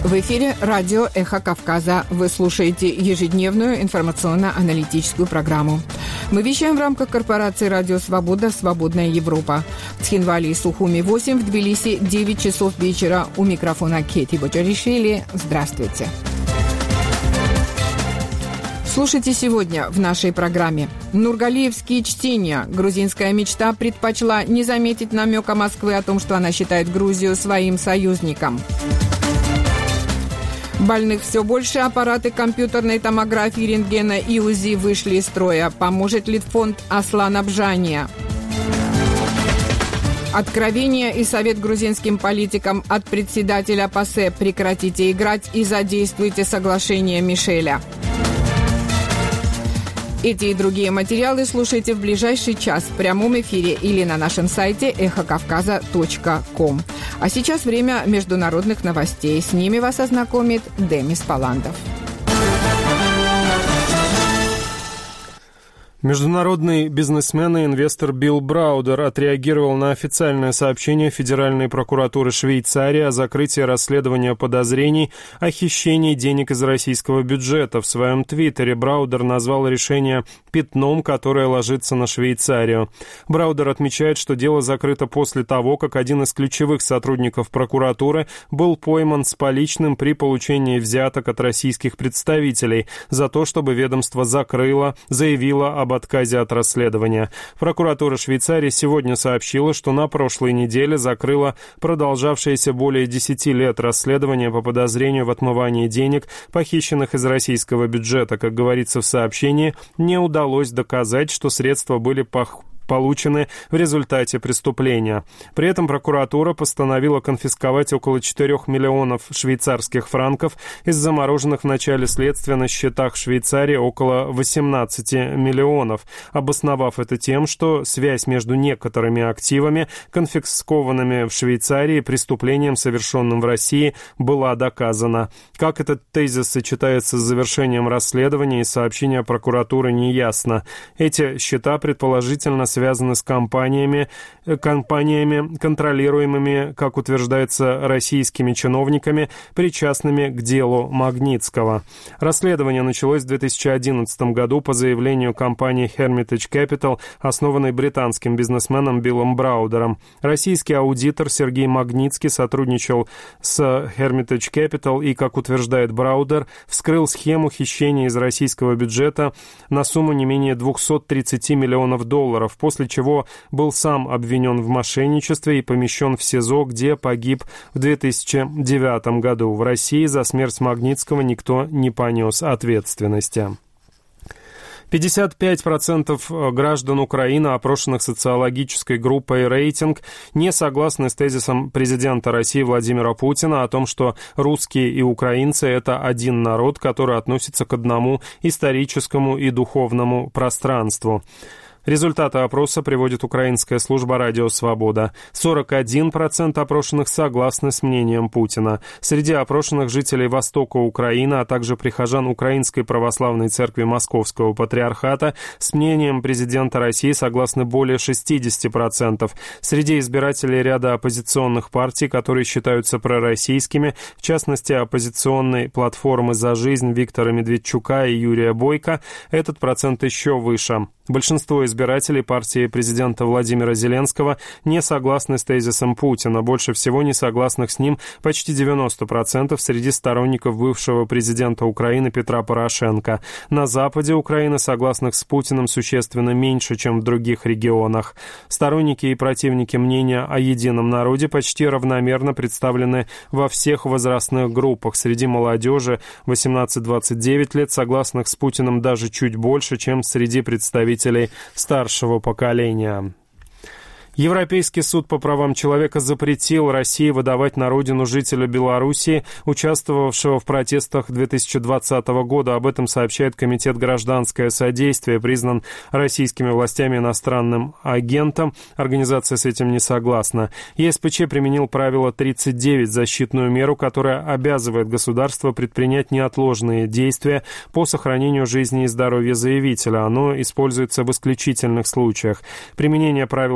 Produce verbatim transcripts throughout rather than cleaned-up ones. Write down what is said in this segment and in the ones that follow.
В эфире радио «Эхо Кавказа». Вы слушаете ежедневную информационно-аналитическую программу. Мы вещаем в рамках корпорации «Радио Свобода. Свободная Европа». В Цхинвале и Сухуми восемь, в Тбилиси девять часов вечера. У микрофона Кети Боджаришвили. Здравствуйте. Слушайте сегодня в нашей программе. Нургалиевские чтения. Грузинская мечта предпочла не заметить намека Москвы о том, что она считает Грузию своим союзником. Больных все больше, аппараты компьютерной томографии, рентгена и УЗИ вышли из строя. Поможет ли фонд Аслан Абжания? Откровение и совет грузинским политикам от председателя ПАСЕ: прекратите играть и задействуйте соглашение Мишеля. Эти и другие материалы слушайте в ближайший час в прямом эфире или на нашем сайте эхо кавказа точка ком. А сейчас время международных новостей. С ними вас ознакомит Демис Паландов. Международный бизнесмен и инвестор Билл Браудер отреагировал на официальное сообщение Федеральной прокуратуры Швейцарии о закрытии расследования подозрений о хищении денег из российского бюджета. В своем твиттере Браудер назвал решение пятном, которое ложится на Швейцарию. Браудер отмечает, что дело закрыто после того, как один из ключевых сотрудников прокуратуры был пойман с поличным при получении взяток от российских представителей за то, чтобы ведомство закрыло, заявило об отказе от расследования. Прокуратура Швейцарии сегодня сообщила, что на прошлой неделе закрыла продолжавшееся более десяти лет расследование по подозрению в отмывании денег, похищенных из российского бюджета. Как говорится в сообщении, не удалось доказать, что средства были пох... получены в результате преступления. При этом прокуратура постановила конфисковать около четырёх миллионов швейцарских франков из замороженных в начале следствия на счетах в Швейцарии около восемнадцати миллионов, обосновав это тем, что связь между некоторыми активами, конфискованными в Швейцарии, и преступлением, совершенным в России, была доказана. Как этот тезис сочетается с завершением расследования и сообщения прокуратуры, не ясно. Эти счета предположительно связаны с компаниями, компаниями, контролируемыми, как утверждается, российскими чиновниками, причастными к делу Магнитского. Расследование началось в две тысячи одиннадцатом году по заявлению компании Hermitage Capital, основанной британским бизнесменом Биллом Браудером. Российский аудитор Сергей Магнитский сотрудничал с Hermitage Capital и, как утверждает Браудер, вскрыл схему хищения из российского бюджета на сумму не менее двухсот тридцати миллионов долларов, после чего был сам обвинен в мошенничестве и помещен в СИЗО, где погиб в две тысячи девятом году. В России за смерть Магнитского никто не понес ответственности. пятьдесят пять процентов граждан Украины, опрошенных социологической группой «Рейтинг», не согласны с тезисом президента России Владимира Путина о том, что русские и украинцы – это один народ, который относится к одному историческому и духовному пространству. Результаты опроса приводит украинская служба «Радио Свобода». сорок один процент опрошенных согласны с мнением Путина. Среди опрошенных жителей Востока Украины, а также прихожан Украинской Православной Церкви Московского Патриархата с мнением президента России согласны более шестидесяти процентов. Среди избирателей ряда оппозиционных партий, которые считаются пророссийскими, в частности, оппозиционной платформы «За жизнь» Виктора Медведчука и Юрия Бойко, этот процент еще выше. Большинство избирателей партии президента Владимира Зеленского не согласны с тезисом Путина. Больше всего не согласных с ним почти девяносто процентов среди сторонников бывшего президента Украины Петра Порошенко. На западе Украины согласных с Путиным существенно меньше, чем в других регионах. Сторонники и противники мнения о едином народе почти равномерно представлены во всех возрастных группах. Среди молодежи восемнадцать-двадцать девять лет согласных с Путиным даже чуть больше, чем среди представителей старшего поколения. Европейский суд по правам человека запретил России выдавать на родину жителя Белоруссии, участвовавшего в протестах две тысячи двадцатого года. Об этом сообщает Комитет «Гражданское содействие», признан российскими властями иностранным агентом. Организация с этим не согласна. ЕСПЧ применил правило тридцать девять, защитную меру, которая обязывает государство предпринять неотложные действия по сохранению жизни и здоровья заявителя. Оно используется в исключительных случаях. Применение правила тридцать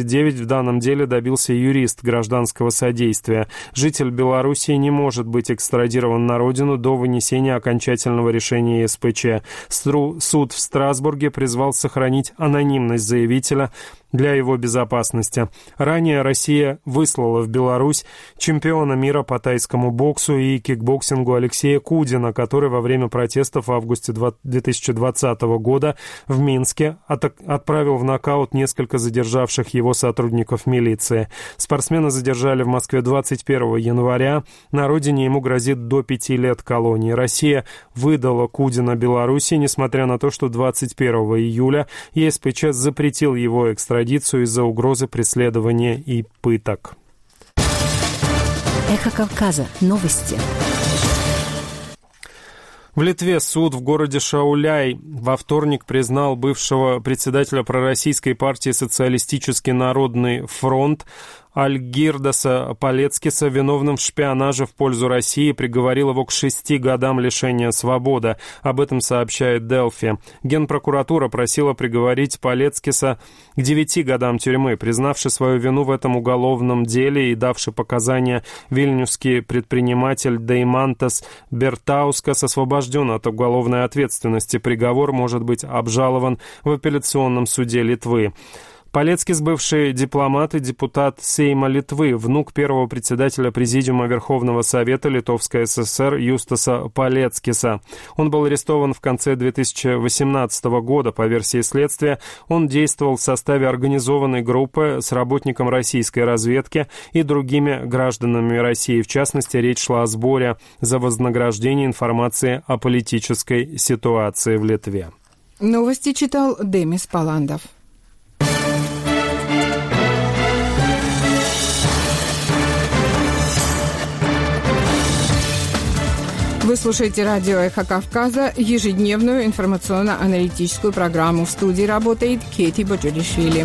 девять в данном деле добился юрист гражданского содействия. Житель Белоруссии не может быть экстрадирован на родину до вынесения окончательного решения ЕСПЧ. Суд в Страсбурге призвал сохранить анонимность заявителя для его безопасности. Ранее Россия выслала в Беларусь чемпиона мира по тайскому боксу и кикбоксингу Алексея Кудина, который во время протестов в августе две тысячи двадцатого года в Минске отправил в нокаут несколько задержавших его сотрудников милиции. Спортсмена задержали в Москве двадцать первого января. На родине ему грозит до пяти лет колонии. Россия выдала Кудина Беларуси, несмотря на то, что двадцать первого июля ЕСПЧ запретил его экстрадицию из-за угрозы преследования и пыток. Эхо Кавказа. Новости. В Литве суд в городе Шауляй во вторник признал бывшего председателя пророссийской партии «Социалистический народный фронт» Альгирдаса Палецкиса виновным в шпионаже в пользу России, приговорил его к шести годам лишения свободы. Об этом сообщает Делфи. Генпрокуратура просила приговорить Палецкиса к девяти годам тюрьмы. Признавший свою вину в этом уголовном деле и давший показания, вильнюсский предприниматель Деймантас Бертаускас освобожден от уголовной ответственности. Приговор может быть обжалован в апелляционном суде Литвы. Палецкис, бывший дипломат и депутат Сейма Литвы, внук первого председателя Президиума Верховного Совета Литовской ССР Юстаса Палецкиса. Он был арестован в конце две тысячи восемнадцатого года. По версии следствия, он действовал в составе организованной группы с работником российской разведки и другими гражданами России. В частности, речь шла о сборе за вознаграждение информации о политической ситуации в Литве. Новости читал Демис Паландов. Вы слушаете радио «Эхо Кавказа», ежедневную информационно-аналитическую программу. В студии работает Кети Боджелишвили.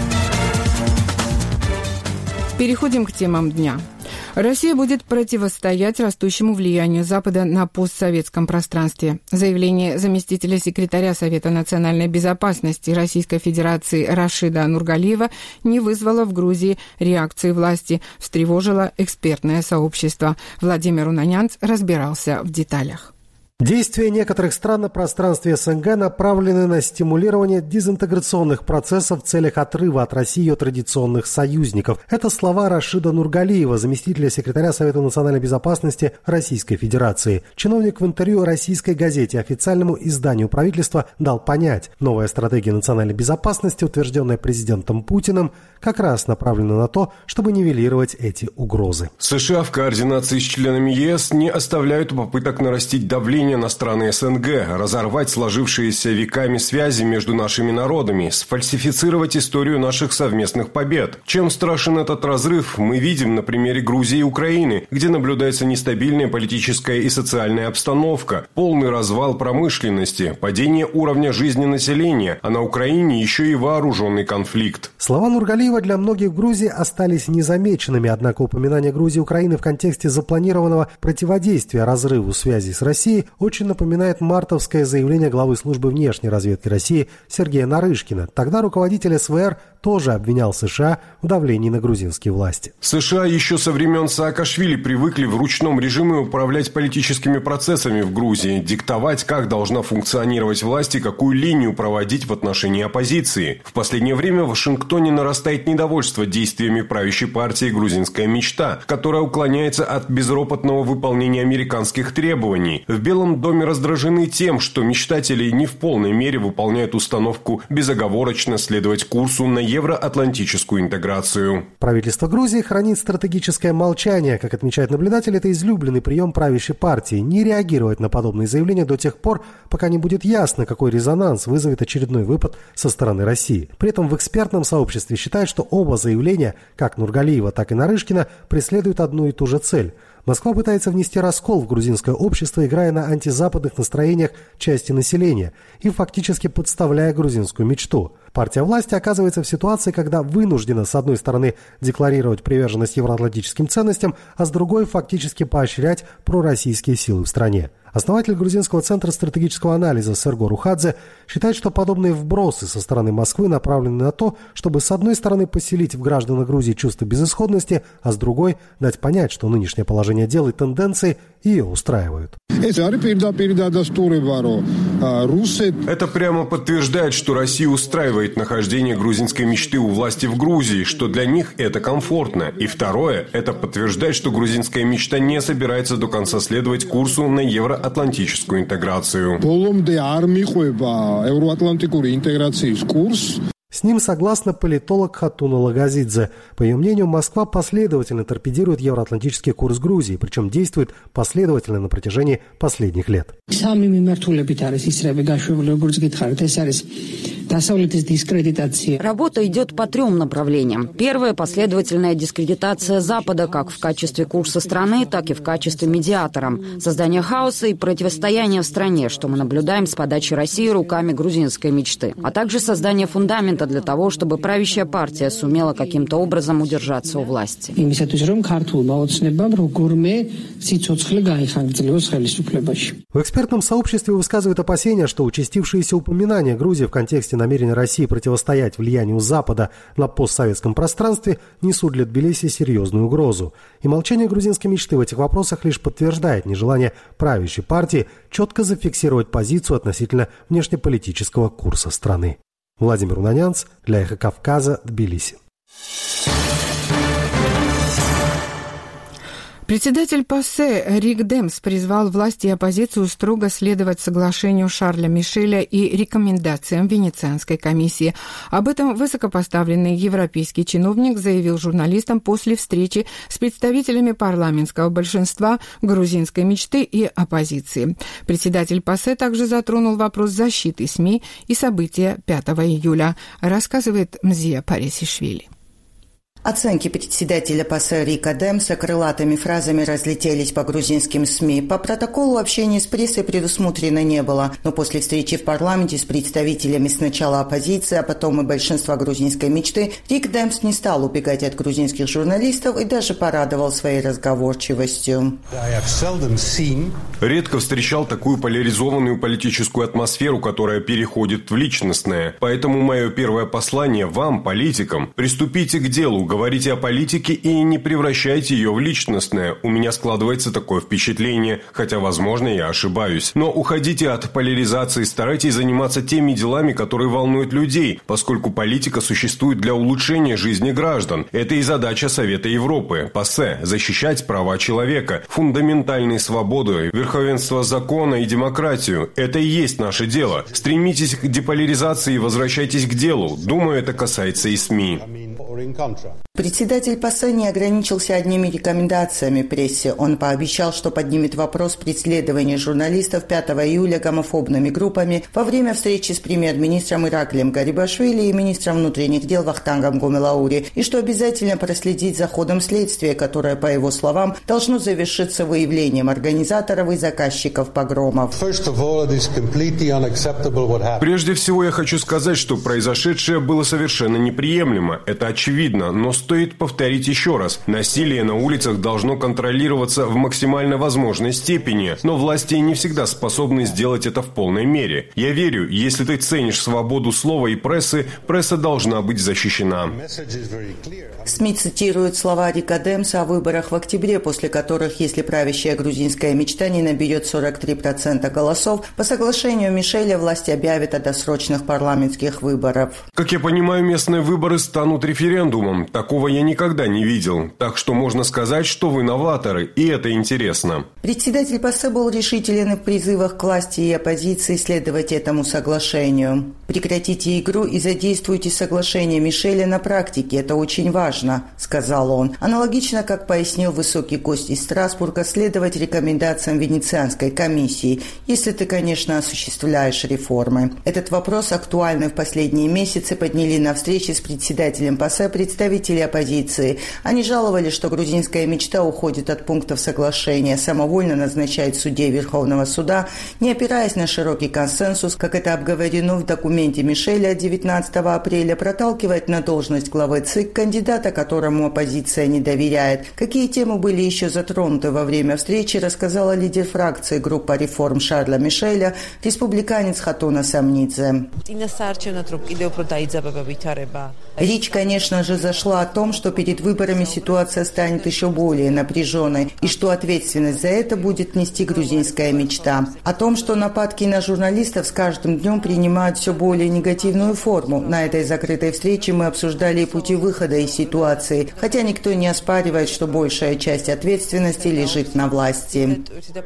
Переходим к темам дня. Россия будет противостоять растущему влиянию Запада на постсоветском пространстве. Заявление заместителя секретаря Совета национальной безопасности Российской Федерации Рашида Нургалиева не вызвало в Грузии реакции власти, встревожило экспертное сообщество. Владимир Унанянц разбирался в деталях. Действия некоторых стран на пространстве СНГ направлены на стимулирование дезинтеграционных процессов в целях отрыва от России ее традиционных союзников. Это слова Рашида Нургалиева, заместителя секретаря Совета национальной безопасности Российской Федерации. Чиновник в интервью российской газете официальному изданию правительства дал понять, новая стратегия национальной безопасности, утвержденная президентом Путиным, как раз направлена на то, чтобы нивелировать эти угрозы. США в координации с членами ЕС не оставляют попыток нарастить давление на страны СНГ, разорвать сложившиеся веками связи между нашими народами, сфальсифицировать историю наших совместных побед. Чем страшен этот разрыв, мы видим на примере Грузии и Украины, где наблюдается нестабильная политическая и социальная обстановка, полный развал промышленности, падение уровня жизни населения, а на Украине еще и вооруженный конфликт. Слова Нургалиева для многих в Грузии остались незамеченными, однако упоминание Грузии и Украины в контексте запланированного противодействия разрыву связей с Россией очень напоминает мартовское заявление главы службы внешней разведки России Сергея Нарышкина. Тогда руководитель СВР тоже обвинял США в давлении на грузинские власти. США еще со времен Саакашвили привыкли в ручном режиме управлять политическими процессами в Грузии, диктовать, как должна функционировать власть и какую линию проводить в отношении оппозиции. В последнее время в Вашингтоне нарастает недовольство действиями правящей партии «Грузинская мечта», которая уклоняется от безропотного выполнения американских требований. В Белом доме раздражены тем, что мечтатели не в полной мере выполняют установку безоговорочно следовать курсу на евроатлантическую интеграцию. Правительство Грузии хранит стратегическое молчание. Как отмечает наблюдатель, это излюбленный прием правящей партии – не реагировать на подобные заявления до тех пор, пока не будет ясно, какой резонанс вызовет очередной выпад со стороны России. При этом в экспертном сообществе считают, что оба заявления, как Нургалиева, так и Нарышкина, преследуют одну и ту же цель. Москва пытается внести раскол в грузинское общество, играя на антизападных настроениях части населения и фактически подставляя грузинскую мечту. Партия власти оказывается в ситуации, когда вынуждена, с одной стороны, декларировать приверженность евроатлантическим ценностям, а с другой фактически поощрять пророссийские силы в стране. Основатель грузинского центра стратегического анализа Серго Рухадзе считает, что подобные вбросы со стороны Москвы направлены на то, чтобы с одной стороны поселить в гражданах Грузии чувство безысходности, а с другой дать понять, что нынешнее положение дел и тенденции ее устраивают. Это прямо подтверждает, что Россия устраивает нахождение грузинской мечты у власти в Грузии, что для них это комфортно. И второе, это подтверждает, что грузинская мечта не собирается до конца следовать курсу на евроатлантическую интеграцию. С ним согласна политолог Хатуна Лагазидзе. По ее мнению, Москва последовательно торпедирует евроатлантический курс Грузии, причем действует последовательно на протяжении последних лет. Работа идет по трем направлениям. Первое – последовательная дискредитация Запада как в качестве курса страны, так и в качестве медиатора. Создание хаоса и противостояния в стране, что мы наблюдаем с подачи России руками грузинской мечты. А также создание фундамента для того, чтобы правящая партия сумела каким-то образом удержаться у власти. В экспертном сообществе высказывают опасения, что участившиеся упоминания Грузии в контексте намерения России противостоять влиянию Запада на постсоветском пространстве несут для Тбилиси серьезную угрозу. И молчание грузинской мечты в этих вопросах лишь подтверждает нежелание правящей партии четко зафиксировать позицию относительно внешнеполитического курса страны. Владимир Унанянц, для Эхо Кавказа, Тбилиси. Председатель ПАСЕ Рик Демс призвал власти и оппозицию строго следовать соглашению Шарля Мишеля и рекомендациям Венецианской комиссии. Об этом высокопоставленный европейский чиновник заявил журналистам после встречи с представителями парламентского большинства грузинской мечты и оппозиции. Председатель ПАСЕ также затронул вопрос защиты СМИ и события пятого июля, рассказывает Мзия Парисишвили. Оценки председателя ПАСЕ Рика Демса крылатыми фразами разлетелись по грузинским СМИ. По протоколу общения с прессой предусмотрено не было, но после встречи в парламенте с представителями сначала оппозиции, а потом и большинства грузинской мечты, Рик Демс не стал убегать от грузинских журналистов и даже порадовал своей разговорчивостью. Редко встречал такую поляризованную политическую атмосферу, которая переходит в личностное. Поэтому мое первое послание вам, политикам, приступите к делу. Говорите о политике и не превращайте ее в личностное. У меня складывается такое впечатление, хотя, возможно, я ошибаюсь. Но уходите от поляризации, старайтесь заниматься теми делами, которые волнуют людей, поскольку политика существует для улучшения жизни граждан. Это и задача Совета Европы, ПАСЕ – защищать права человека, фундаментальные свободы, верховенство закона и демократию. Это и есть наше дело. Стремитесь к деполяризации и возвращайтесь к делу. Думаю, это касается и СМИ. Председатель ПАСЕ не ограничился одними рекомендациями прессе. Он пообещал, что поднимет вопрос преследования журналистов пятого июля гомофобными группами во время встречи с премьер-министром Ираклием Гарибашвили и министром внутренних дел Вахтангом Гомелаури, и что обязательно проследить за ходом следствия, которое, по его словам, должно завершиться выявлением организаторов и заказчиков погромов. Прежде всего, я хочу сказать, что произошедшее было совершенно неприемлемо. Это очевидно, но стоит повторить еще раз. Насилие на улицах должно контролироваться в максимально возможной степени, но власти не всегда способны сделать это в полной мере. Я верю, если ты ценишь свободу слова и прессы, пресса должна быть защищена. СМИ цитируют слова Рика Демса о выборах в октябре, после которых, если правящая грузинская мечта не наберет сорок три процента голосов, по соглашению Мишеля власти объявят о досрочных парламентских выборах. Как я понимаю, местные выборы станут референдумом. Такого я никогда не видел. Так что можно сказать, что вы новаторы, и это интересно. Председатель ПАСЕ был решителен в призывах к власти и оппозиции следовать этому соглашению. Прекратите игру и задействуйте соглашение Мишеля на практике. Это очень важно, сказал он. Аналогично, как пояснил высокий гость из Страсбурга, следовать рекомендациям Венецианской комиссии, если ты, конечно, осуществляешь реформы. Этот вопрос, актуальный в последние месяцы, подняли на встрече с председателем ПАСЕ представители оппозиции. Они жаловались, что грузинская мечта уходит от пунктов соглашения, самовольно назначает судей Верховного суда, не опираясь на широкий консенсус, как это обговорено в документе Мишеля от девятнадцатого апреля, проталкивает на должность главы ЦИК кандидата, которому оппозиция не доверяет. Какие темы были еще затронуты во время встречи, рассказала лидер фракции группа реформ Шарля Мишеля, республиканец Хатуна Самнидзе. Речь, конечно же, зашла о том, что перед выборами ситуация станет еще более напряженной и что ответственность за это будет нести грузинская мечта. О том, что нападки на журналистов с каждым днем принимают все более негативную форму. На этой закрытой встрече мы обсуждали пути выхода из ситуации, хотя никто не оспаривает, что большая часть ответственности лежит на власти.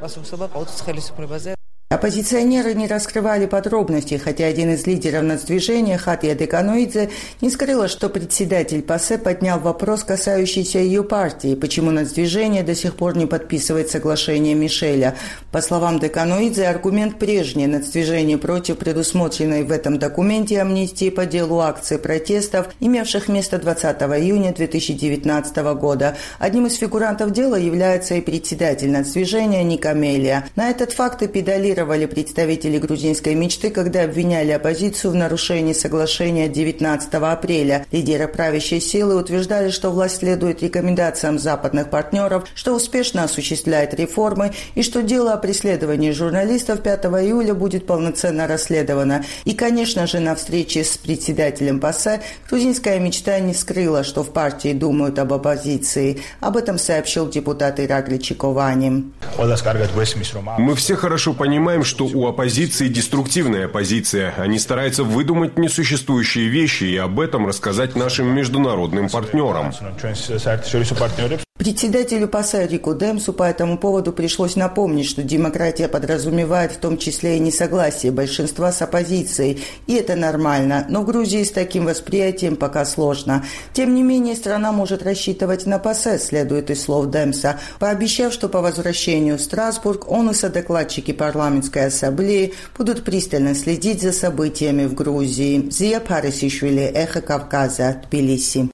Оппозиционеры не раскрывали подробностей, хотя один из лидеров нацдвижения, Хатия Деканоидзе, не скрыла, что председатель ПАСЕ поднял вопрос, касающийся ее партии, почему нацдвижение до сих пор не подписывает соглашение Мишеля. По словам Деканоидзе, аргумент прежний: нацдвижение против предусмотренной в этом документе амнистии по делу акций протестов, имевших место двадцатого июня две тысячи девятнадцатого года. Одним из фигурантов дела является и председатель нацдвижения Ника Мелия. На этот факт и педалировали представители грузинской мечты, когда обвиняли оппозицию в нарушении соглашения девятнадцатого апреля. Лидеры правящей силы утверждали, что власть следует рекомендациям западных партнеров, что успешно осуществляет реформы и что дело о преследовании журналистов пятого июля будет полноценно расследовано. И, конечно же, на встрече с председателем ПАСЕ грузинская мечта не скрыла, что в партии думают об оппозиции. Об этом сообщил депутат Иракли Чиковани. Мы все хорошо понимаем, что у оппозиции деструктивная позиция. Они стараются выдумать несуществующие вещи и об этом рассказать нашим международным партнерам. Председателю ПАСЕ Рику Демсу по этому поводу пришлось напомнить, что демократия подразумевает в том числе и несогласие большинства с оппозицией. И это нормально, но в Грузии с таким восприятием пока сложно. Тем не менее, страна может рассчитывать на ПАСЕ, следует из слов Демса, пообещав, что по возвращению в Страсбург он и содокладчики парламентской ассамблеи будут пристально следить за событиями в Грузии. Зия Парисишвили, Эхо Кавказа, Тбилиси.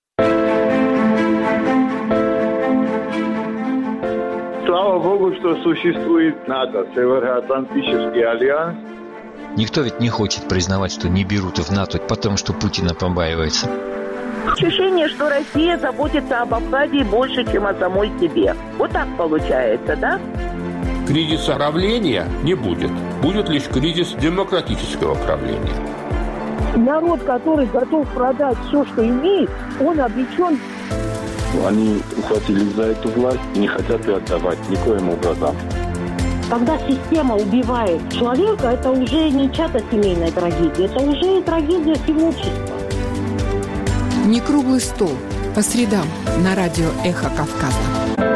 Слава Богу, что существует НАТО, Североатлантический альянс. Никто ведь не хочет признавать, что не берут в НАТО, потому что Путина побаивается. Ощущение, что Россия заботится об Абхазии больше, чем о самой себе. Вот так получается, да? Кризиса правления не будет. Будет лишь кризис демократического правления. Народ, который готов продать все, что имеет, он обречен. Они ухватились за эту власть и не хотят ее отдавать никоим образом. Когда система убивает человека, это уже не чья-то семейная трагедия, это уже трагедия всего общества. Не круглый стол. По средам на радио «Эхо Кавказа».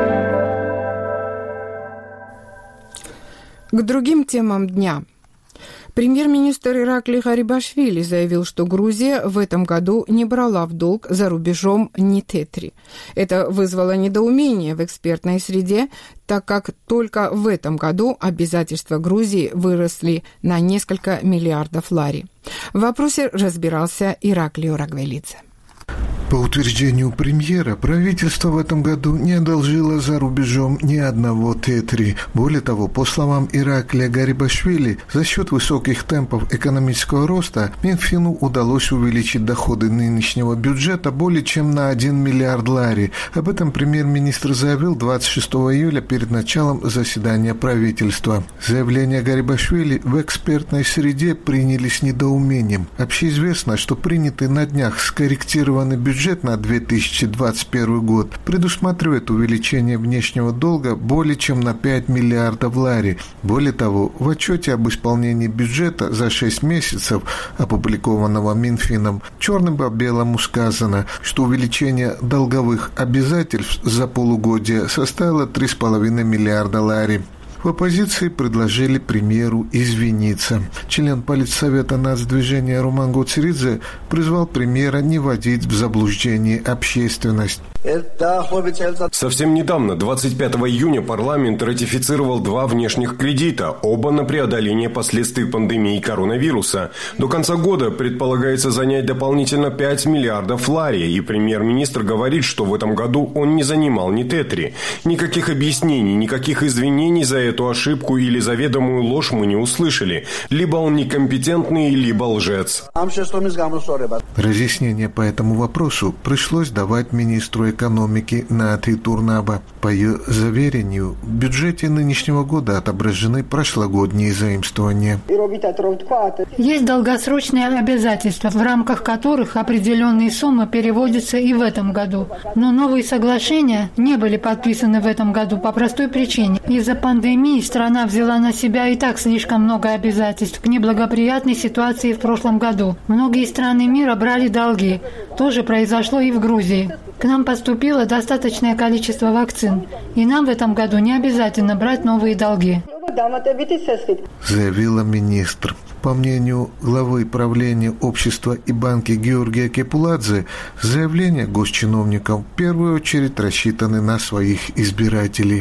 К другим темам дня. Премьер-министр Иракли Гарибашвили заявил, что Грузия в этом году не брала в долг за рубежом ни тетри. Это вызвало недоумение в экспертной среде, так как только в этом году обязательства Грузии выросли на несколько миллиардов лари. В вопросе разбирался Ираклий Рагвелидзе. По утверждению премьера, правительство в этом году не одолжило за рубежом ни одного тетри. Более того, по словам Ираклия Гарибашвили, за счет высоких темпов экономического роста Минфину удалось увеличить доходы нынешнего бюджета более чем на один миллиард лари. Об этом премьер-министр заявил двадцать шестого июля перед началом заседания правительства. Заявление Гарибашвили в экспертной среде приняли с недоумением. Общеизвестно, что принятый на днях скорректированный бюджет Бюджет на две тысячи двадцать первый год предусматривает увеличение внешнего долга более чем на пять миллиардов лари. Более того, в отчете об исполнении бюджета за шесть месяцев, опубликованного Минфином, черным по белому сказано, что увеличение долговых обязательств за полугодие составило три с половиной миллиарда лари. В оппозиции предложили премьеру извиниться. Член политсовета нацдвижения Роман Гоцеридзе призвал премьера не вводить в заблуждение общественность. Совсем недавно, двадцать пятого июня, парламент ратифицировал два внешних кредита, оба на преодоление последствий пандемии коронавируса. До конца года предполагается занять дополнительно пять миллиардов лари, и премьер-министр говорит, что в этом году он не занимал ни тетри. Никаких объяснений, никаких извинений за эту ошибку или заведомую ложь мы не услышали. Либо он некомпетентный, либо лжец. Разъяснение по этому вопросу пришлось давать министру экономики Нати Турнаба. По ее заверению, в бюджете нынешнего года отображены прошлогодние заимствования. Есть долгосрочные обязательства, в рамках которых определенные суммы переводятся и в этом году. Но новые соглашения не были подписаны в этом году по простой причине. Из-за пандемии страна взяла на себя и так слишком много обязательств к неблагоприятной ситуации в прошлом году. Многие страны мира брали долги. То же произошло и в Грузии. К нам поступило достаточное количество вакцин, и нам в этом году не обязательно брать новые долги, заявила министр. По мнению главы правления общества и банки Георгия Кепуладзе, заявления госчиновников в первую очередь рассчитаны на своих избирателей.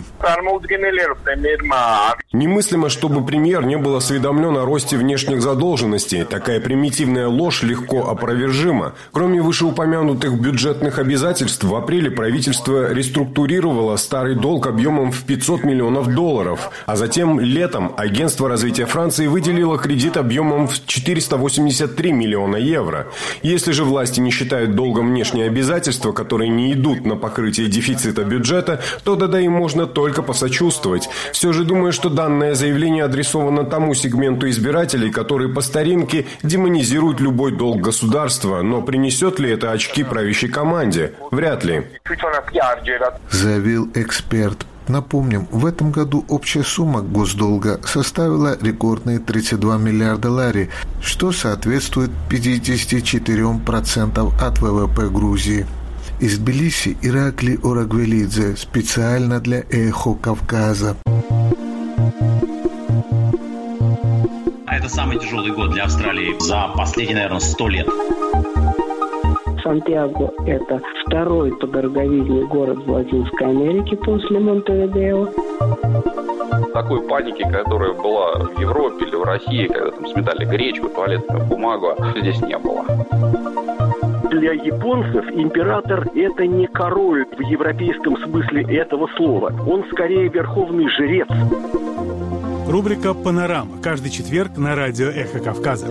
Немыслимо, чтобы премьер не был осведомлен о росте внешних задолженностей. Такая примитивная ложь легко опровержима. Кроме вышеупомянутых бюджетных обязательств, в апреле правительство реструктурировало старый долг объемом в пятьсот миллионов долларов. А затем летом Агентство развития Франции выделило кредит объемом в четыреста восемьдесят три миллиона евро. Если же власти не считают долгом внешние обязательства, которые не идут на покрытие дефицита бюджета, то тогда им можно только посочувствовать. Все же думаю, что данное заявление адресовано тому сегменту избирателей, которые по старинке демонизируют любой долг государства. Но принесет ли это очки правящей команде? Вряд ли. Заявил эксперт. Напомним, в этом году общая сумма госдолга составила рекордные тридцать два миллиарда лари, что соответствует пятьдесят четыре процента от ВВП Грузии. Из Тбилиси Иракли Орагвелидзе специально для «Эхо Кавказа». Это самый тяжелый год для Австралии за последние, наверное, сто лет. Сантьяго – это второй по дороговизне город в Латинской Америке после Монтевидео. Такой паники, которая была в Европе или в России, когда там сметали гречку, туалетную бумагу, здесь не было. Для японцев император – это не король в европейском смысле этого слова. Он скорее верховный жрец. Рубрика «Панорама». Каждый четверг на радио «Эхо Кавказа».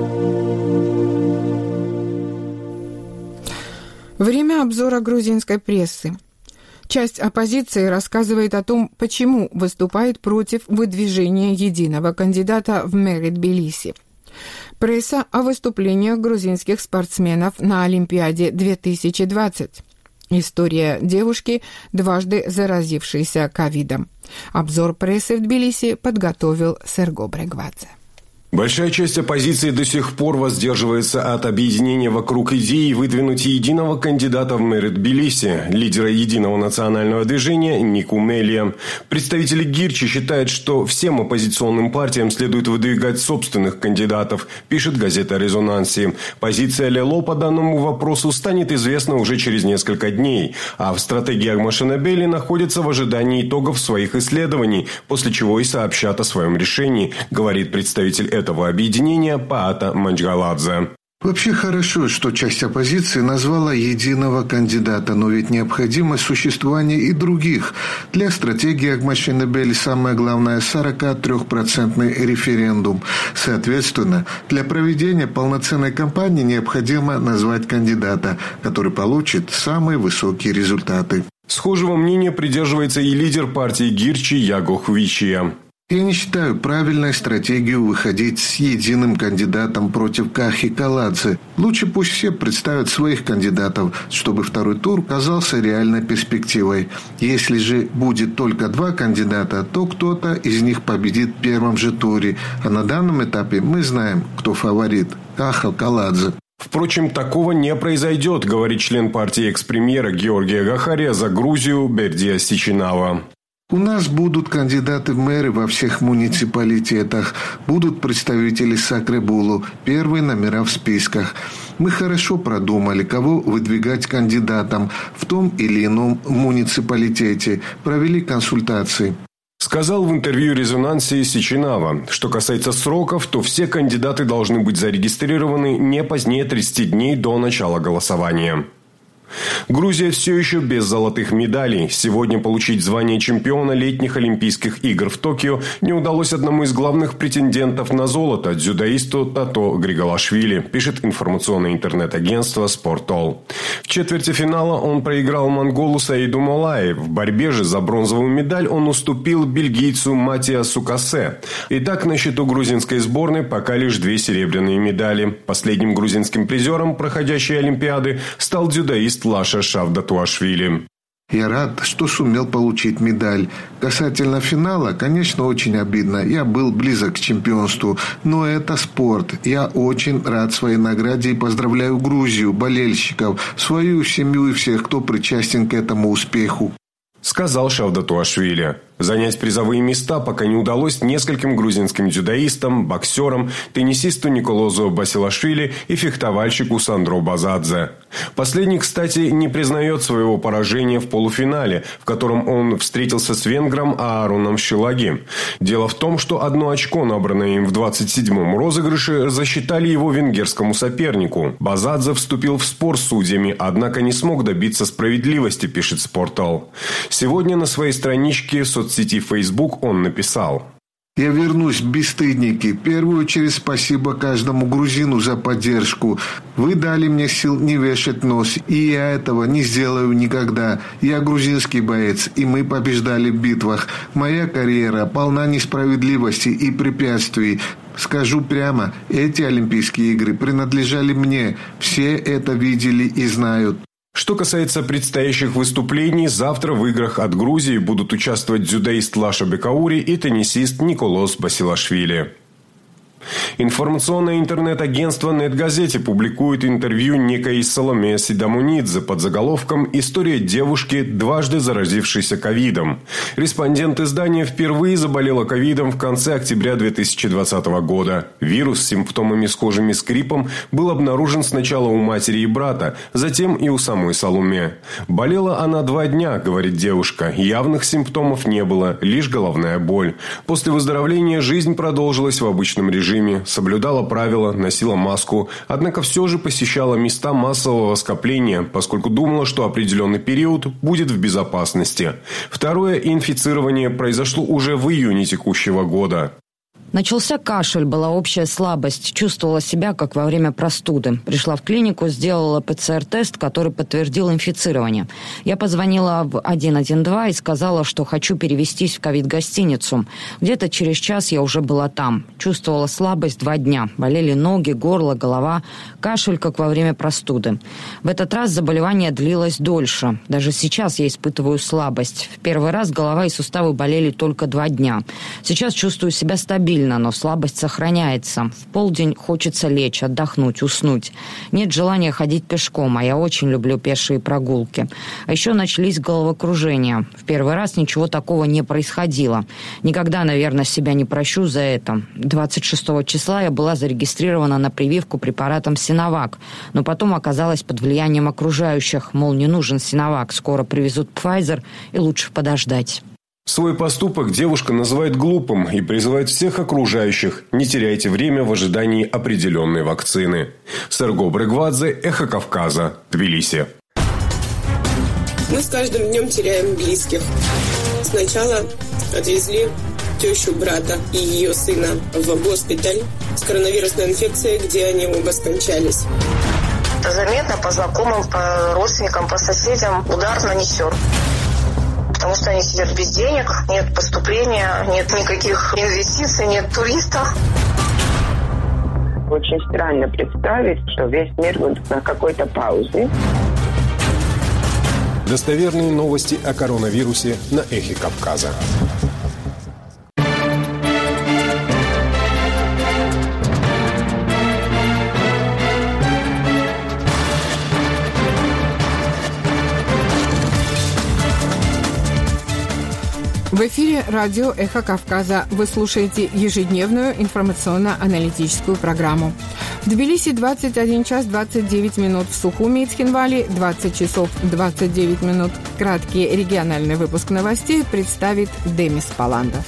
Время обзора грузинской прессы. Часть оппозиции рассказывает о том, почему выступает против выдвижения единого кандидата в мэры Тбилиси. Пресса о выступлениях грузинских спортсменов на Олимпиаде две тысячи двадцать. История девушки, дважды заразившейся ковидом. Обзор прессы в Тбилиси подготовил Серго Брегвадзе. Большая часть оппозиции до сих пор воздерживается от объединения вокруг идеи выдвинуть единого кандидата в мэры Тбилиси, лидера единого национального движения Нику Мелия. Представители Гирчи считают, что всем оппозиционным партиям следует выдвигать собственных кандидатов, пишет газета «Резонанси». Позиция Лело по данному вопросу станет известна уже через несколько дней, а в стратегии Агмашенебели находится в ожидании итогов своих исследований, после чего и сообщат о своем решении, говорит представитель этого объединения Паата Манчгаладзе. Вообще хорошо, что часть оппозиции назвала единого кандидата, но ведь необходимо существование и других. Для стратегии Агмашенебели самое главное – сорок три процента референдум. Соответственно, для проведения полноценной кампании необходимо назвать кандидата, который получит самые высокие результаты. Схожего мнения придерживается и лидер партии Гирчи Яго Хвичия. Я не считаю правильной стратегию выходить с единым кандидатом против Кахи Каладзе. Лучше пусть все представят своих кандидатов, чтобы второй тур казался реальной перспективой. Если же будет только два кандидата, то кто-то из них победит в первом же туре. А на данном этапе мы знаем, кто фаворит – Каха Каладзе. Впрочем, такого не произойдет, говорит член партии экс-премьера Георгия Гахария за Грузию Бердия Сичинава. У нас будут кандидаты в мэры во всех муниципалитетах, будут представители Сакребулу, первые номера в списках. Мы хорошо продумали, кого выдвигать кандидатом в том или ином муниципалитете, провели консультации. Сказал в интервью «Резонансе» Сичинава. Что касается сроков, то все кандидаты должны быть зарегистрированы не позднее тридцати дней до начала голосования. Грузия все еще без золотых медалей. Сегодня получить звание чемпиона летних Олимпийских игр в Токио не удалось одному из главных претендентов на золото – дзюдоисту Тато Григолашвили, пишет информационное интернет-агентство «Спортол». В четвертьфинала он проиграл монголу Саиду Молае. В борьбе же за бронзовую медаль он уступил бельгийцу Матиасу Кассе. Итак, на счету грузинской сборной пока лишь две серебряные медали. Последним грузинским призером проходящей Олимпиады стал дзюдоист Лаша Шавдатуашвили. Я рад, что сумел получить медаль. Касательно финала, конечно, очень обидно. Я был близок к чемпионству. Но это спорт. Я очень рад своей награде и поздравляю Грузию, болельщиков, свою семью и всех, кто причастен к этому успеху. Сказал Шавдатуашвили. Занять призовые места пока не удалось нескольким грузинским дзюдоистам, боксерам, теннисисту Николозу Басилашвили и фехтовальщику Сандро Базадзе. Последний, кстати, не признает своего поражения в полуфинале, в котором он встретился с венгром Аароном Шилаги. Дело в том, что одно очко, набранное им в двадцать седьмом розыгрыше, засчитали его венгерскому сопернику. Базадзе вступил в спор с судьями, однако не смог добиться справедливости, пишет Спортал. Сегодня на своей страничке в соцсети Facebook он написал: «Я вернусь, бесстыдники. В первую очередь спасибо каждому грузину за поддержку. Вы дали мне сил не вешать нос, и я этого не сделаю никогда. Я грузинский боец, и мы побеждали в битвах. Моя карьера полна несправедливости и препятствий. Скажу прямо, эти Олимпийские игры принадлежали мне. Все это видели и знают». Что касается предстоящих выступлений, завтра в играх от Грузии будут участвовать дзюдоист Лаша Бекаури и теннисист Николос Басилашвили. Информационное интернет-агентство «Нетгазете» публикует интервью некой Соломе Сидамунидзе под заголовком «История девушки, дважды заразившейся ковидом». Респондент издания впервые заболела ковидом в конце октября две тысячи двадцатого года. Вирус с симптомами, схожими с гриппом, был обнаружен сначала у матери и брата, затем и у самой Соломе. Болела она два дня, говорит девушка. Явных симптомов не было, лишь головная боль. После выздоровления жизнь продолжилась в обычном режиме. Соблюдала правила, носила маску, однако все же посещала места массового скопления, поскольку думала, что определенный период будет в безопасности. Второе инфицирование произошло уже в июне текущего года. Начался кашель, была общая слабость. Чувствовала себя, как во время простуды. Пришла в клинику, сделала ПЦР-тест, который подтвердил инфицирование. Я позвонила в один один два и сказала, что хочу перевестись в ковид-гостиницу. Где-то через час я уже была там. Чувствовала слабость два дня. Болели ноги, горло, голова. Кашель, как во время простуды. В этот раз заболевание длилось дольше. Даже сейчас я испытываю слабость. В первый раз голова и суставы болели только два дня. Сейчас чувствую себя стабильно, но слабость сохраняется. В полдень хочется лечь, отдохнуть, уснуть. Нет желания ходить пешком, а я очень люблю пешие прогулки. А еще начались головокружения. В первый раз ничего такого не происходило. Никогда, наверное, себя не прощу за это. двадцать шестого числа я была зарегистрирована на прививку препаратом Синовак, но потом оказалась под влиянием окружающих, мол, не нужен Синовак, скоро привезут Pfizer и лучше подождать. Свой поступок девушка называет глупым и призывает всех окружающих: не теряйте время в ожидании определенной вакцины. Серго Брегвадзе, Эхо Кавказа, Тбилиси. Мы с каждым днем теряем близких. Сначала отвезли тещу брата и ее сына в госпиталь с коронавирусной инфекцией, где они оба скончались. Заметно по знакомым, по родственникам, по соседям удар нанесен. Потому что они сидят без денег, нет поступления, нет никаких инвестиций, нет туристов. Очень странно представить, что весь мир будет на какой-то паузе. Достоверные новости о коронавирусе на Эхе Кавказа. В эфире радио «Эхо Кавказа». Вы слушаете ежедневную информационно-аналитическую программу. В Тбилиси двадцать один час двадцать девять минут, в Сухуми и Цхинвали двадцать часов двадцать девять минут. Краткий региональный выпуск новостей представит Демис Паландов.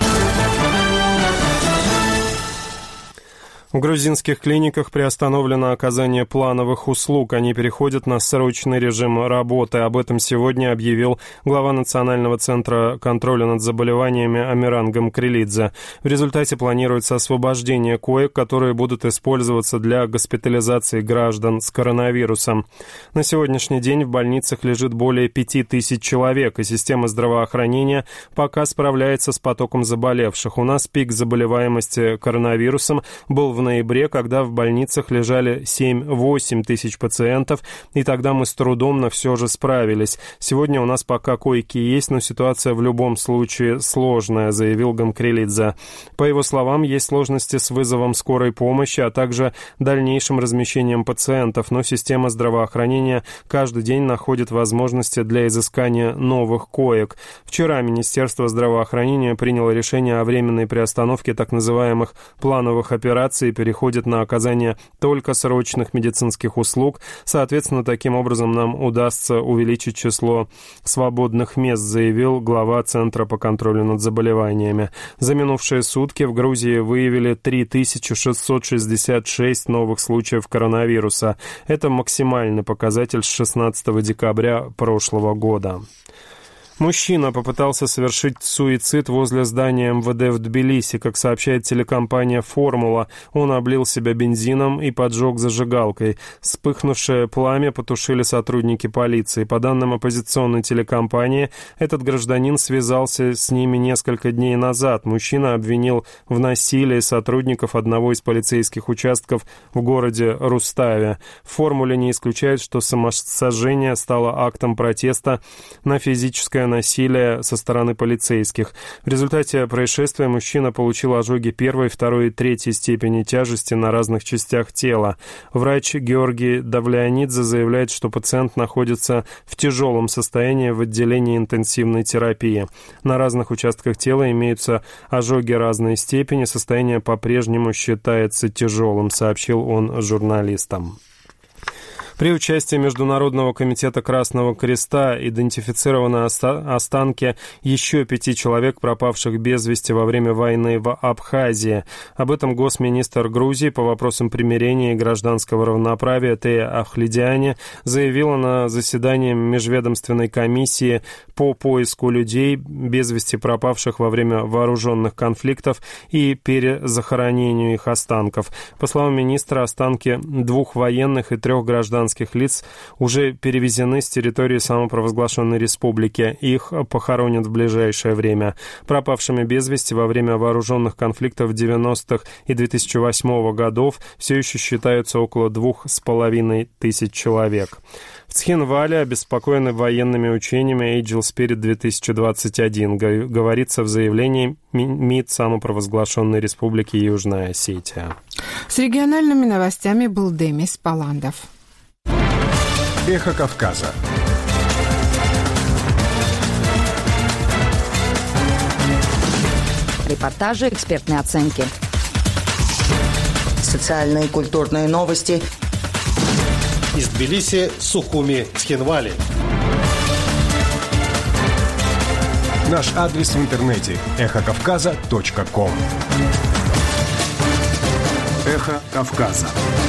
В грузинских клиниках приостановлено оказание плановых услуг. Они переходят на срочный режим работы. Об этом сегодня объявил глава Национального центра контроля над заболеваниями Амиран Гамкрилидзе. В результате планируется освобождение коек, которые будут использоваться для госпитализации граждан с коронавирусом. На сегодняшний день в больницах лежит более пяти тысяч человек, и система здравоохранения пока справляется с потоком заболевших. У нас пик заболеваемости коронавирусом был в в ноябре, когда в больницах лежали семь-восемь тысяч пациентов, и тогда мы с трудом, но все же справились. Сегодня у нас пока койки есть, но ситуация в любом случае сложная, заявил Гамкрилидзе. По его словам, есть сложности с вызовом скорой помощи, а также дальнейшим размещением пациентов, но система здравоохранения каждый день находит возможности для изыскания новых коек. Вчера Министерство здравоохранения приняло решение о временной приостановке так называемых плановых операций, переходит на оказание только срочных медицинских услуг. Соответственно, таким образом нам удастся увеличить число свободных мест, заявил глава Центра по контролю над заболеваниями. За минувшие сутки в Грузии выявили три тысячи шестьсот шестьдесят шесть новых случаев коронавируса. Это максимальный показатель с шестнадцатого декабря прошлого года. Мужчина попытался совершить суицид возле здания эм вэ дэ в Тбилиси. Как сообщает телекомпания «Формула», он облил себя бензином и поджег зажигалкой. Вспыхнувшее пламя потушили сотрудники полиции. По данным оппозиционной телекомпании, этот гражданин связался с ними несколько дней назад. Мужчина обвинил в насилии сотрудников одного из полицейских участков в городе Руставе. В «Формуле» не исключает, что самосожжение стало актом протеста на физическое насилия со стороны полицейских. В результате происшествия мужчина получил ожоги первой, второй и третьей степени тяжести на разных частях тела. Врач Георгий Давлеонидзе заявляет, что пациент находится в тяжелом состоянии в отделении интенсивной терапии. На разных участках тела имеются ожоги разной степени, состояние по-прежнему считается тяжелым, сообщил он журналистам. При участии Международного комитета Красного Креста идентифицированы останки еще пяти человек, пропавших без вести во время войны в Абхазии. Об этом госминистр Грузии по вопросам примирения и гражданского равноправия Тея Ахлидиани заявила на заседании Межведомственной комиссии по поиску людей, без вести пропавших во время вооруженных конфликтов и перезахоронению их останков. По словам министра, останки двух военных и трех гражданских лиц уже перевезены с территории самопровозглашенной республики. Их похоронят в ближайшее время. Пропавшими без вести во время вооруженных конфликтов девяностых и две тысячи восьмого годов все еще считаются около двух с половиной тысяч человек. В Цхинвале обеспокоены военными учениями Agile Spirit две тысячи двадцать один, говорится в заявлении МИД самопровозглашенной республики Южная Осетия. С региональными новостями был Демис Паландов. Эхо Кавказа. Репортажи, экспертные оценки. Социальные и культурные новости. Из Тбилиси, Сухуми, Цхинвали. Наш адрес в интернете эхо кавказа точка ком. Эхо Кавказа.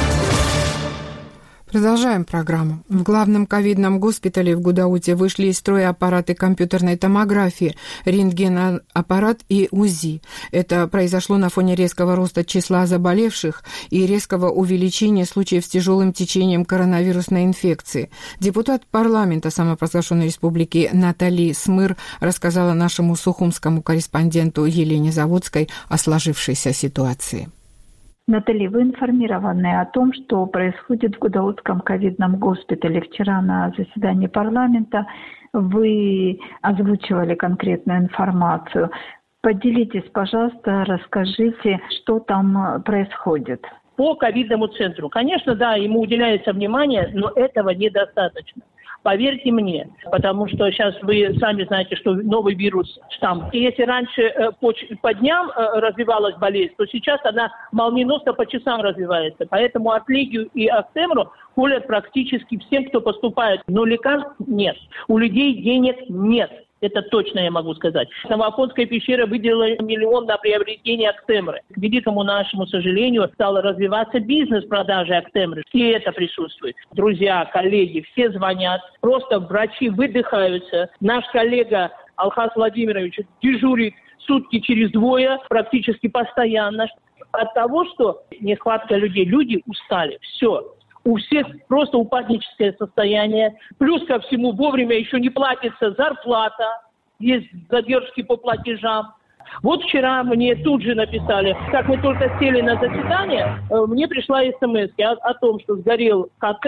Продолжаем программу. В главном ковидном госпитале в Гудауте вышли из строя аппараты компьютерной томографии, рентгенаппарат и УЗИ. Это произошло на фоне резкого роста числа заболевших и резкого увеличения случаев с тяжелым течением коронавирусной инфекции. Депутат парламента самопровозглашенной республики Натали Смыр рассказала нашему сухумскому корреспонденту Елене Заводской о сложившейся ситуации. Наталья, вы информированы о том, что происходит в Гудаутском ковидном госпитале. Вчера на заседании парламента вы озвучивали конкретную информацию. Поделитесь, пожалуйста, расскажите, что там происходит. По ковидному центру. Конечно, да, ему уделяется внимание, но этого недостаточно. Поверьте мне, потому что сейчас вы сами знаете, что новый вирус штамм. И если раньше э, по, по дням э, развивалась болезнь, то сейчас она молниеносно по часам развивается. Поэтому Атлегию и Актемру колят практически всем, кто поступает. Но лекарств нет. У людей денег нет. Это точно я могу сказать. Новоапонская пещера выделила миллион на приобретение Актемры. К великому нашему сожалению, стал развиваться бизнес продажи Актемры. И это присутствует. Друзья, коллеги, все звонят. Просто врачи выдыхаются. Наш коллега Алхас Владимирович дежурит сутки через двое, практически постоянно. От того, что нехватка людей. Люди устали. Все. У всех просто упадническое состояние. Плюс ко всему вовремя еще не платится зарплата. Есть задержки по платежам. Вот вчера мне тут же написали, как мы только сели на заседание, мне пришла смс о, о том, что сгорел КТ,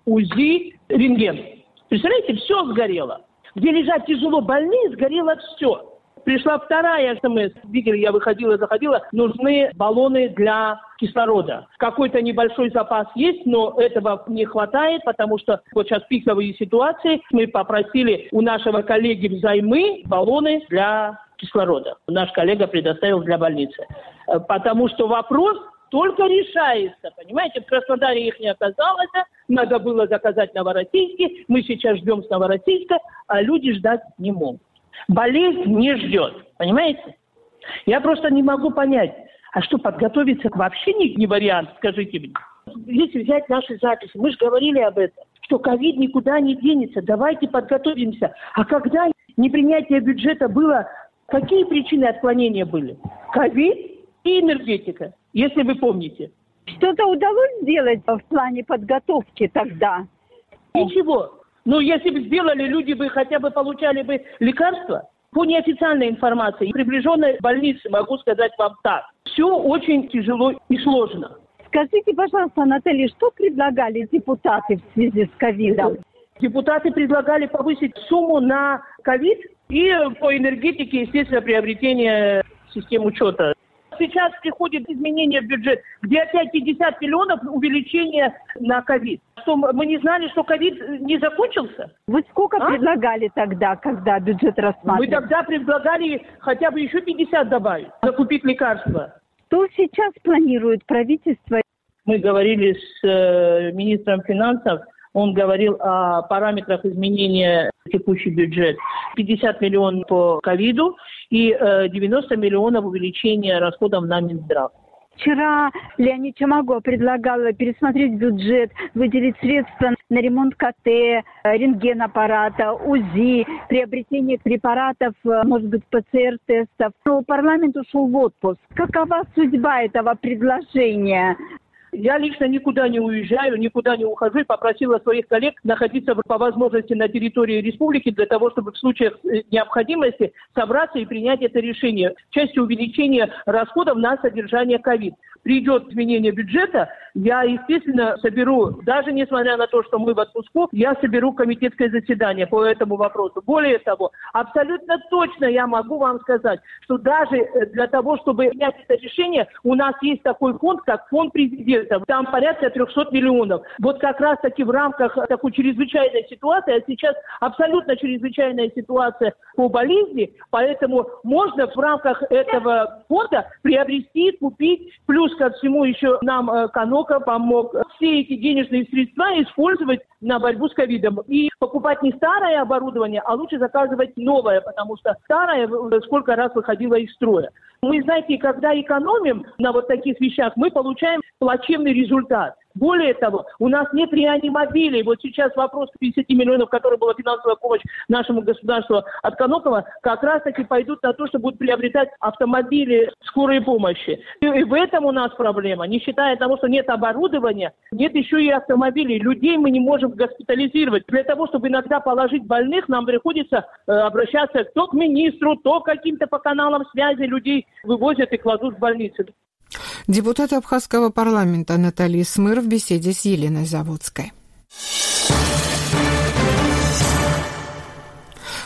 УЗИ, рентген. Представляете, все сгорело. Где лежат тяжело больные, сгорело все. Пришла вторая смс. Видели, я выходила, заходила. Нужны баллоны для кислорода. Какой-то небольшой запас есть, но этого не хватает, потому что вот сейчас пиковые ситуации. Мы попросили у нашего коллеги взаймы баллоны для кислорода. Наш коллега предоставил для больницы. Потому что вопрос только решается. Понимаете, в Краснодаре их не оказалось. Надо было заказать Новороссийске. Мы сейчас ждем с Новороссийска, а люди ждать не могут. Болезнь не ждет, понимаете? Я просто не могу понять, а что, подготовиться вообще не, не вариант, скажите мне. Если взять наши записи, мы же говорили об этом, что ковид никуда не денется, давайте подготовимся. А когда непринятие бюджета было, какие причины отклонения были? Ковид и энергетика, если вы помните. Что-то удалось сделать в плане подготовки тогда? Ничего. Но если бы сделали, люди бы хотя бы получали бы лекарства. По неофициальной информации, приближенной больнице, могу сказать вам так. Все очень тяжело и сложно. Скажите, пожалуйста, Наталья, что предлагали депутаты в связи с ковидом? Депутаты предлагали повысить сумму на ковид и по энергетике, естественно, приобретение систем учета. Сейчас приходит изменение в бюджет, где опять пятьдесят миллионов увеличения на ковид. Что мы не знали, что ковид не закончился? Вы сколько а? предлагали тогда, когда бюджет рассматривали? Мы тогда предлагали хотя бы еще пятьдесят добавить, закупить лекарства. Что сейчас планирует правительство? Мы говорили с э, министром финансов. Он говорил о параметрах изменения текущий бюджет. пятьдесят миллионов по ковиду и э, девяносто миллионов увеличения расходов на Минздрав. Вчера Леонид Чамаго предлагала пересмотреть бюджет, выделить средства на ремонт КТ, рентгенаппарата, УЗИ, приобретение препаратов, может быть, ПЦР-тестов. Но парламент ушел в отпуск. Какова судьба этого предложения? Я лично никуда не уезжаю, никуда не ухожу и попросила своих коллег находиться по возможности на территории республики для того, чтобы в случаях необходимости собраться и принять это решение в части увеличения расходов на содержание ковид. Придет изменение бюджета, я, естественно, соберу, даже несмотря на то, что мы в отпуску, я соберу комитетское заседание по этому вопросу. Более того, абсолютно точно я могу вам сказать, что даже для того, чтобы принять это решение, у нас есть такой фонд, как фонд президента. Там порядка триста миллионов. Вот как раз-таки в рамках такой чрезвычайной ситуации, а сейчас абсолютно чрезвычайная ситуация по болезни, поэтому можно в рамках этого фонда приобрести, купить, плюс ко всему еще нам э, Канока помог все эти денежные средства использовать на борьбу с ковидом. И покупать не старое оборудование, а лучше заказывать новое, потому что старое сколько раз выходило из строя. Мы, знаете, когда экономим на вот таких вещах, мы получаем плачевный результат. Более того, у нас нет реанимобилей. Вот сейчас вопрос пятьдесят миллионов, который была финансовая помощь нашему государству от Канокова, как раз-таки пойдут на то, что будут приобретать автомобили скорой помощи. И, и в этом у нас проблема. Не считая того, что нет оборудования, нет еще и автомобилей. Людей мы не можем госпитализировать. Для того, чтобы иногда положить больных, нам приходится э, обращаться то к министру, то к каким-то по каналам связи людей вывозят и кладут в больницы. Депутат Абхазского парламента Наталья Смыр в беседе с Еленой Заводской. В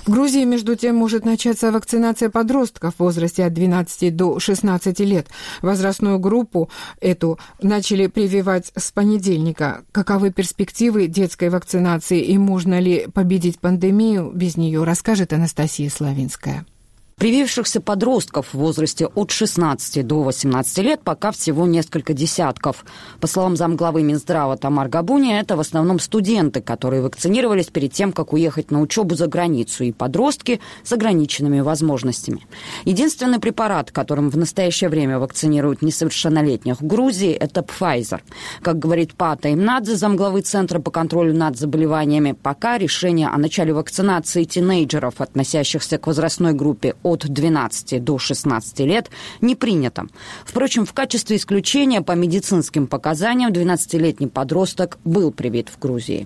В Грузии, между тем, может начаться вакцинация подростков в возрасте от двенадцати до шестнадцати лет. Возрастную группу эту начали прививать с понедельника. Каковы перспективы детской вакцинации и можно ли победить пандемию без нее, расскажет Анастасия Славинская. Привившихся подростков в возрасте от шестнадцати до восемнадцати лет пока всего несколько десятков. По словам замглавы Минздрава Тамар Габуни, это в основном студенты, которые вакцинировались перед тем, как уехать на учебу за границу, и подростки с ограниченными возможностями. Единственный препарат, которым в настоящее время вакцинируют несовершеннолетних в Грузии, это Pfizer. Как говорит Пата Имнадзе, замглавы Центра по контролю над заболеваниями, пока решение о начале вакцинации тинейджеров, относящихся к возрастной группе от двенадцати до шестнадцати лет, не принято. Впрочем, в качестве исключения по медицинским показаниям двенадцатилетний подросток был привит в Грузии.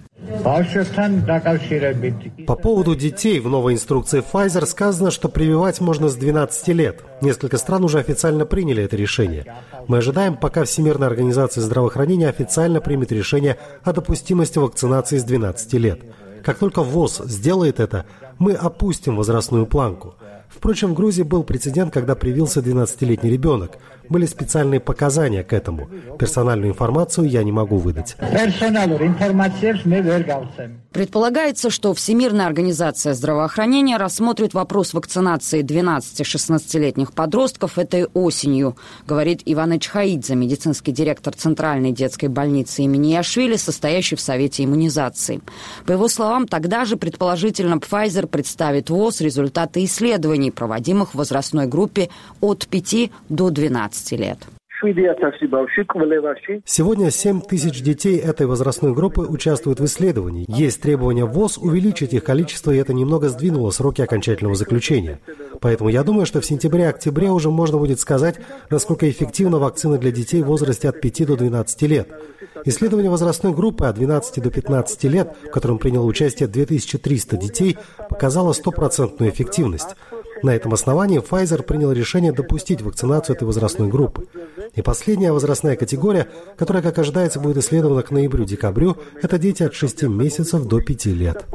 По поводу детей в новой инструкции Pfizer сказано, что прививать можно с двенадцати лет. Несколько стран уже официально приняли это решение. Мы ожидаем, пока Всемирная организация здравоохранения официально примет решение о допустимости вакцинации с двенадцати лет. Как только ВОЗ сделает это, мы опустим возрастную планку. Впрочем, в Грузии был прецедент, когда привился двенадцатилетний ребенок. Были специальные показания к этому. Персональную информацию я не могу выдать. Предполагается, что Всемирная организация здравоохранения рассмотрит вопрос вакцинации двенадцати-шестнадцатилетних подростков этой осенью, говорит Иван Чхаидзе, медицинский директор Центральной детской больницы имени Яшвили, состоящий в Совете иммунизации. По его словам, тогда же, предположительно, Pfizer представит ВОЗ результаты исследований, проводимых в возрастной группе от пяти до двенадцати лет. Сегодня семь тысяч детей этой возрастной группы участвуют в исследовании. Есть требования ВОЗ увеличить их количество, и это немного сдвинуло сроки окончательного заключения. Поэтому я думаю, что в сентябре-октябре уже можно будет сказать, насколько эффективна вакцина для детей в возрасте от пяти до двенадцати лет. Исследование возрастной группы от двенадцати до пятнадцати лет, в котором приняло участие две тысячи триста детей, показало стопроцентную эффективность. На этом основании Pfizer принял решение допустить вакцинацию этой возрастной группы. И последняя возрастная категория, которая, как ожидается, будет исследована к ноябрю-декабрю, это дети от шести месяцев до пяти лет.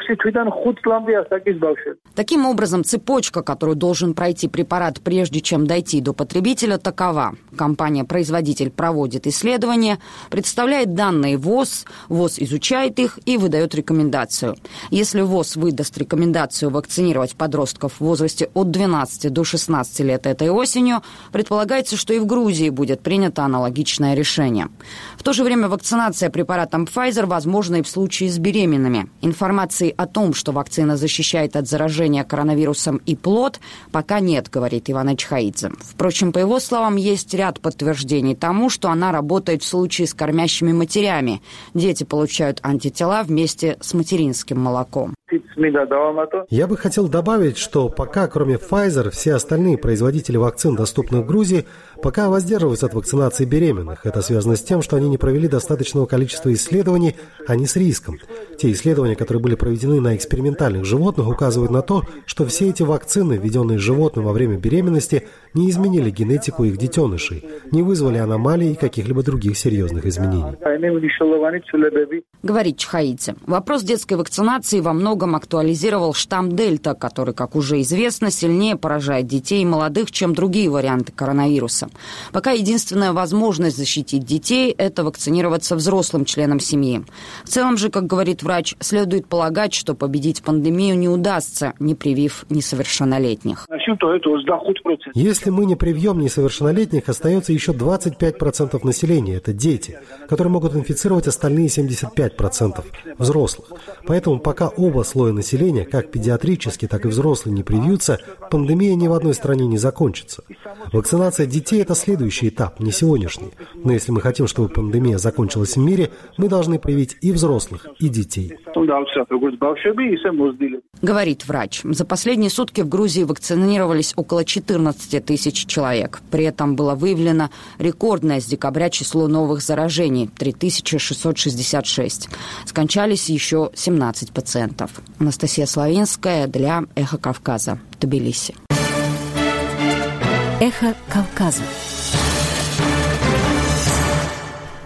Таким образом, цепочка, которую должен пройти препарат, прежде чем дойти до потребителя, такова. Компания-производитель проводит исследования, представляет данные ВОЗ, ВОЗ изучает их и выдает рекомендацию. Если ВОЗ выдаст рекомендацию вакцинировать подростков в возрасте от двенадцати до шестнадцати лет этой осенью, предполагается, что и в Грузии будет принято аналогичное решение. В то же время вакцинация препаратом Pfizer возможна и в случае с беременными. Информации о том, что вакцина защищает от заражения коронавирусом и плод, пока нет, говорит Иван Чхаидзе. Впрочем, по его словам, есть ряд подтверждений тому, что она работает в случае с кормящими матерями. Дети получают антитела вместе с материнским молоком. Я бы хотел добавить, что пока, кроме Pfizer, все остальные производители вакцин, доступных в Грузии, пока воздерживаются от вакцинации беременных. Это связано с тем, что они не провели достаточного количества исследований, а не с риском. Те исследования, которые были проведены на экспериментальных животных, указывают на то, что все эти вакцины, введенные животным во время беременности, не изменили генетику их детенышей, не вызвали аномалий и каких-либо других серьезных изменений. Говорит Чхаидзе. Вопрос детской вакцинации во многом актуализировал штамм Дельта, который, как уже известно, сильнее поражает детей и молодых, чем другие варианты коронавируса. Пока единственная возможность защитить детей – это вакцинироваться взрослым членам семьи. В целом же, как говорит врач, следует полагать, что победить пандемию не удастся, не привив несовершеннолетних. Если мы не привьем несовершеннолетних, остается еще двадцать пять процентов населения – это дети, которые могут инфицировать остальные семьдесят пять процентов взрослых. Поэтому пока оба слоя населения, как педиатрически, так и взрослые, не привьются, пандемия ни в одной стране не закончится. Вакцинация детей – это следующий этап, не сегодняшний. Но если мы хотим, чтобы пандемия закончилась в мире, мы должны привить и взрослых, и детей. Говорит врач. За последние сутки в Грузии вакцинировались около четырнадцати тысяч человек. При этом было выявлено рекордное с декабря число новых заражений – три тысячи шестьсот шестьдесят шесть. Скончались еще семнадцать пациентов. Анастасия Славинская для «Эхо Кавказа», Тбилиси. «Эхо Кавказа».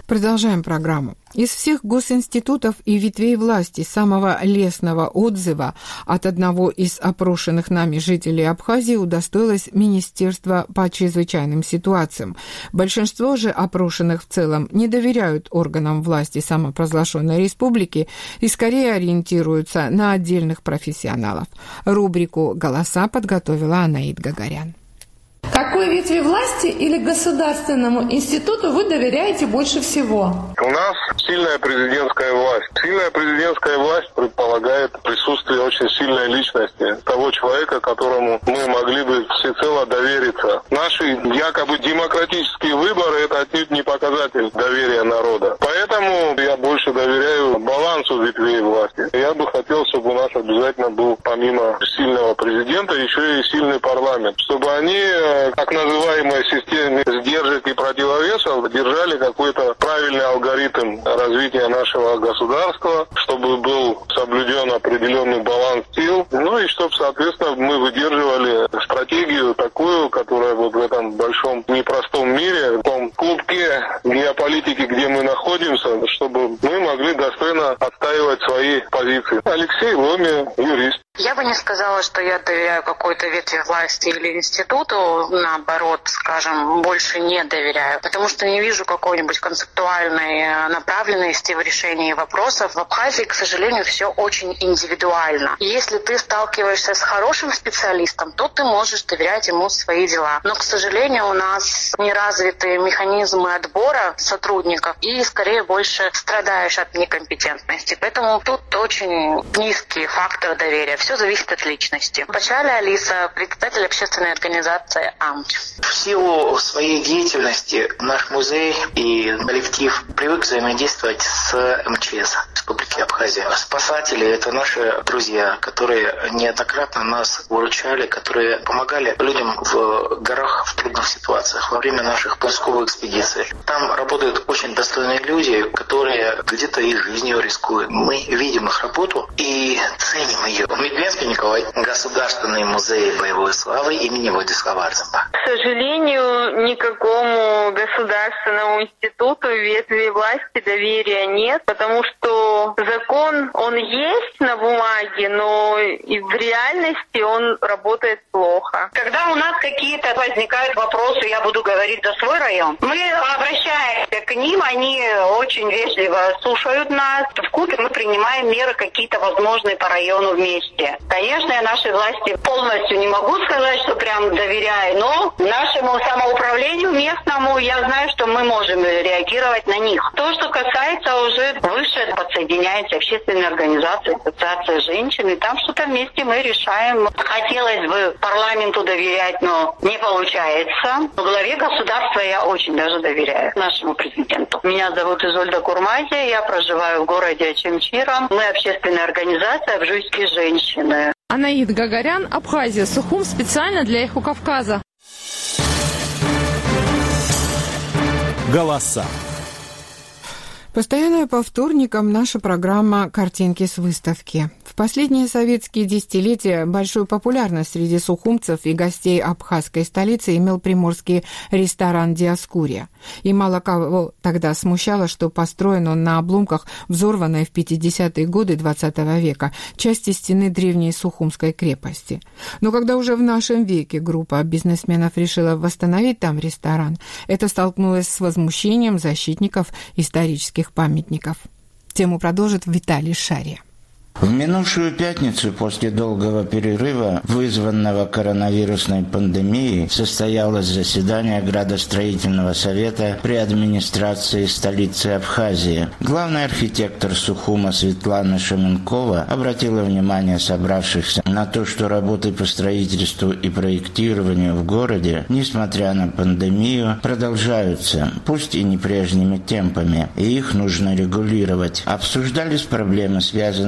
Продолжаем программу. Из всех госинститутов и ветвей власти самого лестного отзыва от одного из опрошенных нами жителей Абхазии удостоилось Министерство по чрезвычайным ситуациям. Большинство же опрошенных в целом не доверяют органам власти самопровозглашенной республики и скорее ориентируются на отдельных профессионалов. Рубрику «Голоса» подготовила Анаид Гагарян. Какой ветви власти или государственному институту вы доверяете больше всего? У нас сильная президентская власть. Сильная президентская власть предполагает присутствие очень сильной личности, того человека, которому мы могли бы всецело довериться. Наши якобы демократические выборы – это отнюдь не показатель доверия народа. Поэтому я больше доверяю балансу ветвей власти. Я бы хотел, чтобы у нас обязательно был, помимо сильного президента, еще и сильный парламент, чтобы они, так называемой системе сдержек и противовесов, держали какой-то правильный алгоритм развития нашего государства, чтобы был соблюден определенный баланс сил, ну и чтобы, соответственно, мы выдерживали стратегию такую, которая вот в этом большом непростом мире, в том клубке геополитики, где мы находимся, чтобы мы могли достойно отстаивать свои позиции. Алексей Ломин, юрист. Я бы не сказала, что я доверяю какой-то ветви власти или институту, наоборот, скажем, больше не доверяю, потому что не вижу какой-нибудь концептуальной направленности в решении вопросов. В Абхазии, к сожалению, все очень индивидуально. И если ты сталкиваешься с хорошим специалистом, то ты можешь доверять ему свои дела. Но, к сожалению, у нас не развиты механизмы отбора сотрудников, и скорее больше страдаешь от некомпетентности. Поэтому тут очень низкий фактор доверия. Все зависит от личности. Бачаля Алиса, председатель общественной организации АМЧ. В силу своей деятельности наш музей и коллектив привык взаимодействовать с МЧС Республики Абхазия. Спасатели – это наши друзья, которые неоднократно нас выручали, которые помогали людям в горах в трудных ситуациях во время наших поисковых экспедиций. Там работают очень достойные люди, которые где-то и жизнью рискуют. Мы видим их работу и ценим ее. Медведский Николай, Государственный музей боевой славы имени Владислава Арзамба. К сожалению, никакому государственному институту ветви власти доверия нет, потому что закон, он есть на бумаге, но и в реальности он работает плохо. Когда у нас какие-то возникают вопросы, я буду говорить за свой район, мы обращаемся к ним, они очень вежливо слушают нас. В Кубе мы принимаем меры какие-то возможные по району вместе. Конечно, я нашей власти полностью не могу сказать, что прям доверяю, но нашему самоуправлению местному я знаю, что мы можем реагировать на них. То, что касается уже выше, подсоединяется общественные организации, ассоциация женщин, и там что-то вместе мы решаем. Хотелось бы парламенту доверять, но не получается. В главе государства я очень даже доверяю нашему президенту. Меня зовут Изольда Курмазия, я проживаю в городе Ачимчиром. Мы общественная организация «Абжуйские женщины». Анаид Гагарян, Абхазия, Сухум, специально для Эхо Кавказа. Голоса. Постоянно по вторникам наша программа «Картинки с выставки». В последние советские десятилетия большую популярность среди сухумцев и гостей абхазской столицы имел приморский ресторан «Диаскурия». И мало кого тогда смущало, что построен он на обломках взорванной в пятидесятые годы двадцатого века части стены древней Сухумской крепости. Но когда уже в нашем веке группа бизнесменов решила восстановить там ресторан, это столкнулось с возмущением защитников исторических памятников. Тему продолжит Виталий Шария. В минувшую пятницу после долгого перерыва, вызванного коронавирусной пандемией, состоялось заседание Градостроительного совета при администрации столицы Абхазии. Главный архитектор Сухума Светлана Шаменкова обратила внимание собравшихся на то, что работы по строительству и проектированию в городе, несмотря на пандемию, продолжаются, пусть и не прежними темпами, и их нужно регулировать. Обсуждались проблемы, связанные со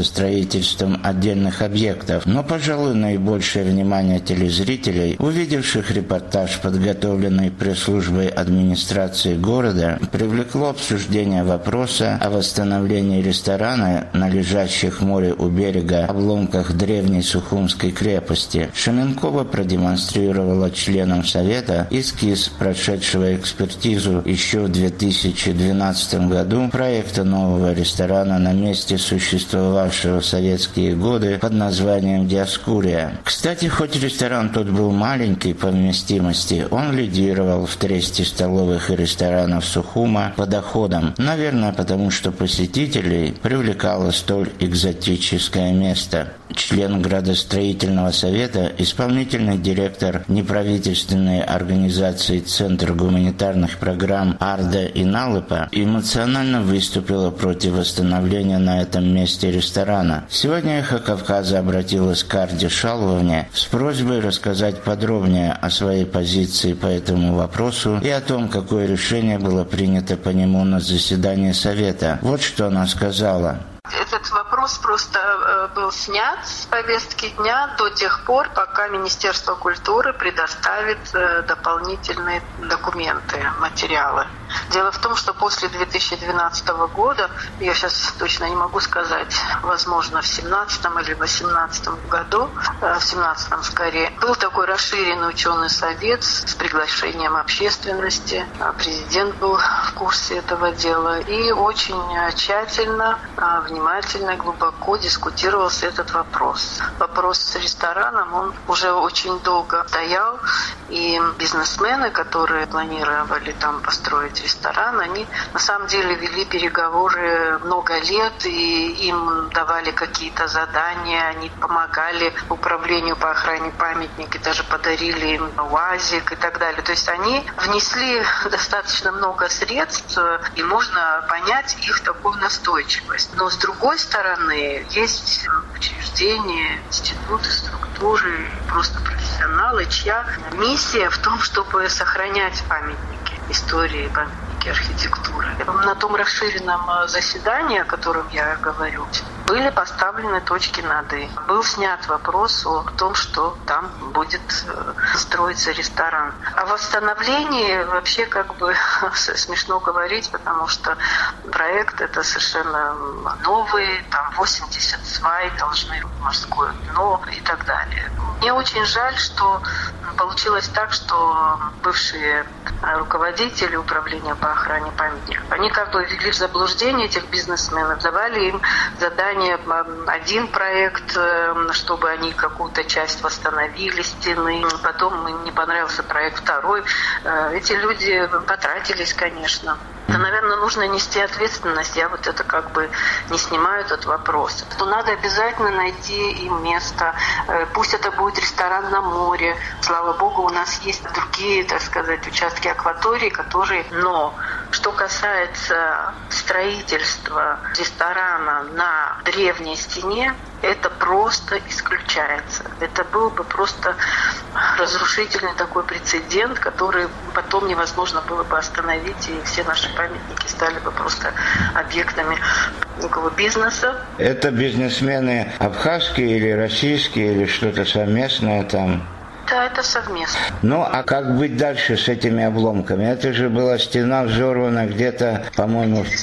строительством отдельных объектов, но, пожалуй, наибольшее внимание телезрителей, увидевших репортаж, подготовленный пресс-службой администрации города, привлекло обсуждение вопроса о восстановлении ресторана на лежащих в море у берега обломках древней Сухумской крепости. Шаменкова продемонстрировала членам Совета эскиз прошедшего экспертизу еще в две тысячи двенадцатом году проекта нового ресторана на месте существовавшего в советские годы под названием «Диаскурия». Кстати, хоть ресторан тот был маленький по вместимости, он лидировал в тресте столовых и ресторанов Сухума по доходам. Наверное, потому что посетителей привлекало столь экзотическое место. Член градостроительного совета, исполнительный директор неправительственной организации «Центр гуманитарных программ» Арда Иналыпа, эмоционально выступила против восстановления на этом месте ресторана. Сегодня «Эхо Кавказа» обратилась к Арде Шалвовне с просьбой рассказать подробнее о своей позиции по этому вопросу и о том, какое решение было принято по нему на заседании совета. Вот что она сказала. Этот вопрос просто э, был снят с повестки дня до тех пор, пока Министерство культуры предоставит э, дополнительные документы, материалы. Дело в том, что после две тысячи двенадцатого года, я сейчас точно не могу сказать, возможно, в семнадцатом или восемнадцатом году, э, в семнадцатом скорее, был такой расширенный ученый совет с приглашением общественности. Президент был в курсе этого дела и очень тщательно, внимательно внимательно и глубоко дискутировался этот вопрос. Вопрос с рестораном, он уже очень долго стоял, и бизнесмены, которые планировали там построить ресторан, они на самом деле вели переговоры много лет, и им давали какие-то задания, они помогали управлению по охране памятника, даже подарили им УАЗик и так далее. То есть они внесли достаточно много средств, и можно понять их такую настойчивость. Но с другой стороны, есть учреждения, институты, структуры, просто профессионалы, чья миссия в том, чтобы сохранять памятники истории, памятники архитектуры. На том расширенном заседании, о котором я говорю, были поставлены точки над «и». Был снят вопрос о том, что там будет строиться ресторан. О восстановлении вообще как бы смешно говорить, потому что проект это совершенно новый, там восемьдесят свай должны в морское дно и так далее. Мне очень жаль, что получилось так, что бывшие руководители управления по охране памятников, они как бы ввели в заблуждение этих бизнесменов, давали им задание один проект, чтобы они какую-то часть восстановили стены, потом им не понравился проект второй. Эти люди потратились, конечно. Это, наверное, нужно нести ответственность. Я вот это как бы не снимаю этот вопрос. То надо обязательно найти им место. Пусть это будет ресторан на море. Слава богу, у нас есть другие, так сказать, участки акватории, которые... Но что касается строительства ресторана на древней стене, это просто исключается. Это был бы просто разрушительный такой прецедент, который потом невозможно было бы остановить, и все наши памятники стали бы просто объектами некого бизнеса. Это бизнесмены абхазские или российские, или что-то совместное там? Да, это совместно. Ну, а как быть дальше с этими обломками? Это же была стена взорвана где-то, по-моему, в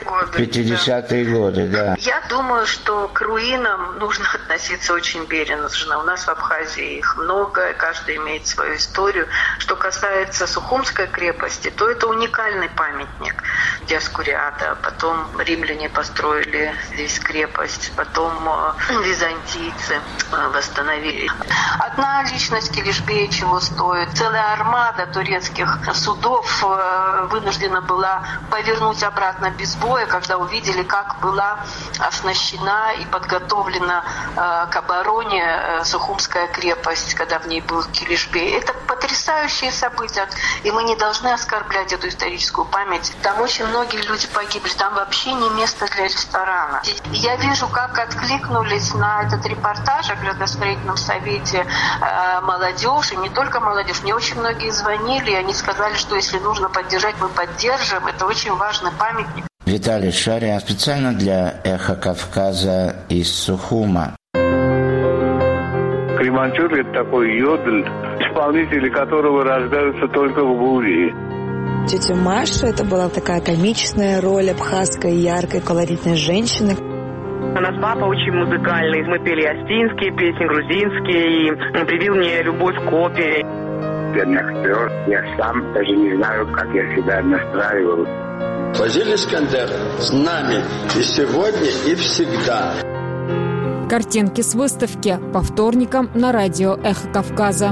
пятидесятые годы, да. Я думаю, что к руинам нужно относиться очень бережно. У нас в Абхазии их много, каждый имеет свою историю. Что касается Сухумской крепости, то это уникальный памятник Диаскуриада. Потом римляне построили здесь крепость, потом византийцы восстановили. Одна личность Килишбея чего стоит. Целая армада турецких судов вынуждена была повернуть обратно без боя, когда увидели, как была оснащена и подготовлена к обороне Сухумская крепость, когда в ней был Килишбей. Это потрясающие события, и мы не должны оскорблять эту историческую память. Там очень многие люди погибли, там вообще не место для ресторана. И я вижу, как откликнулись на этот репортаж о градостроительном совете молодежь, и не только молодежь. Мне очень многие звонили, и они сказали, что если нужно поддержать, мы поддержим. Это очень важный памятник. Виталий Шария специально для «Эхо Кавказа» из Сухума. Креманчур – это такой йодль, исполнители которого рождаются только в Гурии. Тетя Маша – это была такая комичная роль абхазской, яркой, колоритной женщины. У нас папа очень музыкальный. Мы пели астинские песни, грузинские, и он привил мне любовь к опере. Актер, я сам даже не знаю, как я себя настраивал. Фазиль Искандер с нами и сегодня, и всегда. Картинки с выставки по вторникам на радио «Эхо Кавказа».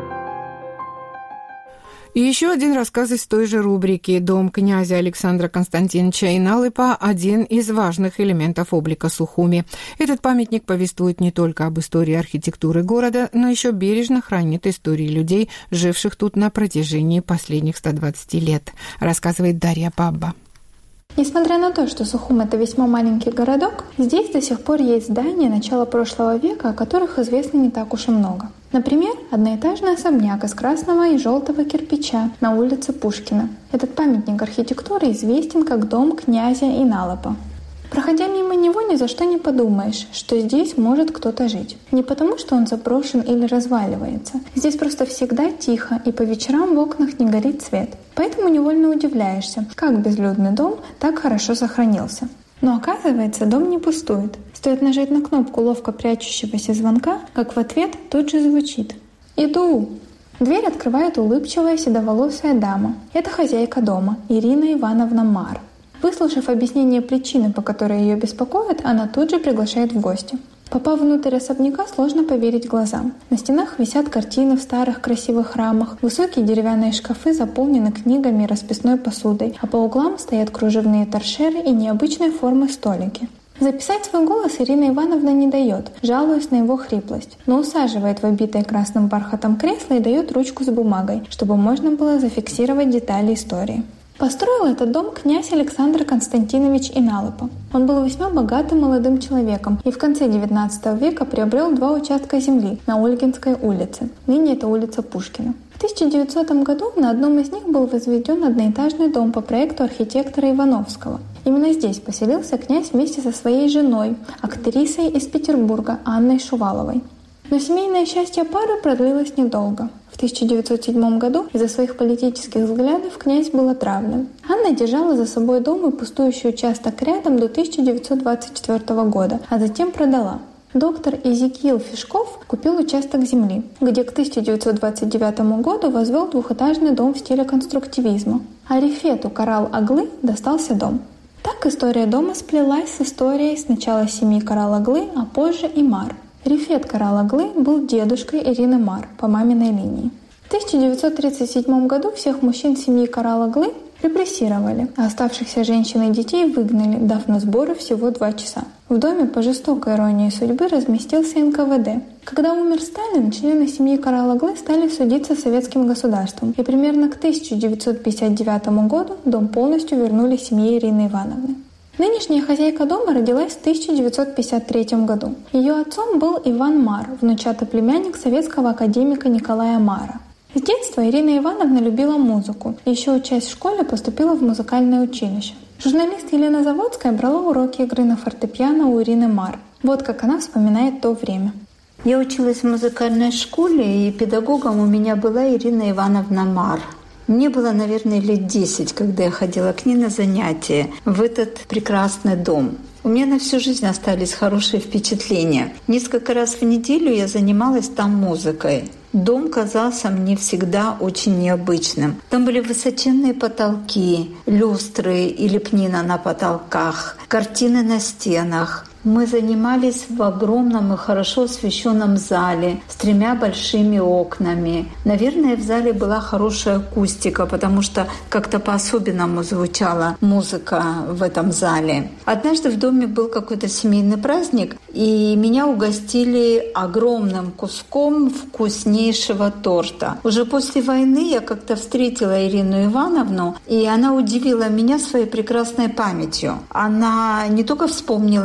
И еще один рассказ из той же рубрики. Дом князя Александра Константиновича Иналыпа – один из важных элементов облика Сухуми. Этот памятник повествует не только об истории архитектуры города, но еще бережно хранит истории людей, живших тут на протяжении последних ста двадцати лет, рассказывает Дарья Бабба. Несмотря на то, что Сухум – это весьма маленький городок, здесь до сих пор есть здания начала прошлого века, о которых известно не так уж и много. Например, одноэтажный особняк из красного и желтого кирпича на улице Пушкина. Этот памятник архитектуры известен как дом князя Иналыпа. Проходя мимо него, ни за что не подумаешь, что здесь может кто-то жить. Не потому, что он заброшен или разваливается. Здесь просто всегда тихо, и по вечерам в окнах не горит свет. Поэтому невольно удивляешься, как безлюдный дом так хорошо сохранился. Но оказывается, дом не пустует. Стоит нажать на кнопку ловко прячущегося звонка, как в ответ тут же звучит: «Иду!». Дверь открывает улыбчивая седоволосая дама. Это хозяйка дома, Ирина Ивановна Мар. Выслушав объяснение причины, по которой ее беспокоит, она тут же приглашает в гости. Попав внутрь особняка, сложно поверить глазам. На стенах висят картины в старых красивых рамах, высокие деревянные шкафы заполнены книгами и расписной посудой, а по углам стоят кружевные торшеры и необычной формы столики. Записать свой голос Ирина Ивановна не дает, жалуясь на его хриплость, но усаживает в обитое красным бархатом кресло и дает ручку с бумагой, чтобы можно было зафиксировать детали истории. Построил этот дом князь Александр Константинович Иналыпа. Он был весьма богатым молодым человеком и в конце девятнадцатого века приобрел два участка земли на Ольгинской улице. Ныне это улица Пушкина. В тысяча девятисотом году на одном из них был возведен одноэтажный дом по проекту архитектора Ивановского. Именно здесь поселился князь вместе со своей женой, актрисой из Петербурга Анной Шуваловой. Но семейное счастье пары продлилось недолго. В тысяча девятьсот седьмом году из-за своих политических взглядов князь был отравлен. Анна держала за собой дом и пустующий участок рядом до тысяча девятьсот двадцать четвёртого года, а затем продала. Доктор Эзекиил Фишков купил участок земли, где к тысяча девятьсот двадцать девятому году возвел двухэтажный дом в стиле конструктивизма. А Рифету Карал-Аглы достался дом. Так история дома сплелась с историей сначала семьи Карал-Аглы, а позже и Мар. Рифет Карал-Аглы был дедушкой Ирины Мар по маминой линии. В тысяча девятьсот тридцать седьмом году всех мужчин семьи Карал-Аглы репрессировали, а оставшихся женщин и детей выгнали, дав на сборы всего два часа. В доме по жестокой иронии судьбы разместился эн ка вэ дэ. Когда умер Сталин, члены семьи Карал-Аглы стали судиться с советским государством, и примерно к тысяча девятьсот пятьдесят девятому году дом полностью вернули семье Ирины Ивановны. Нынешняя хозяйка дома родилась в тысяча девятьсот пятьдесят третьем году. Ее отцом был Иван Мар, внучатый племянник советского академика Николая Мара. С детства Ирина Ивановна любила музыку и еще учась в школе поступила в музыкальное училище. Журналист Елена Заводская брала уроки игры на фортепиано у Ирины Мар. Вот как она вспоминает то время. Я училась в музыкальной школе, и педагогом у меня была Ирина Ивановна Мар. Мне было, наверное, лет десять, когда я ходила к ней на занятия в этот прекрасный дом. У меня на всю жизнь остались хорошие впечатления. Несколько раз в неделю я занималась там музыкой. Дом казался мне всегда очень необычным. Там были высоченные потолки, люстры и лепнина на потолках, картины на стенах. Мы занимались в огромном и хорошо освещенном зале с тремя большими окнами. Наверное, в зале была хорошая акустика, потому что как-то по-особенному звучала музыка в этом зале. Однажды в доме был какой-то семейный праздник, и меня угостили огромным куском вкуснейшего торта. Уже после войны я как-то встретила Ирину Ивановну, и она удивила меня своей прекрасной памятью. Она не только вспомнила меня,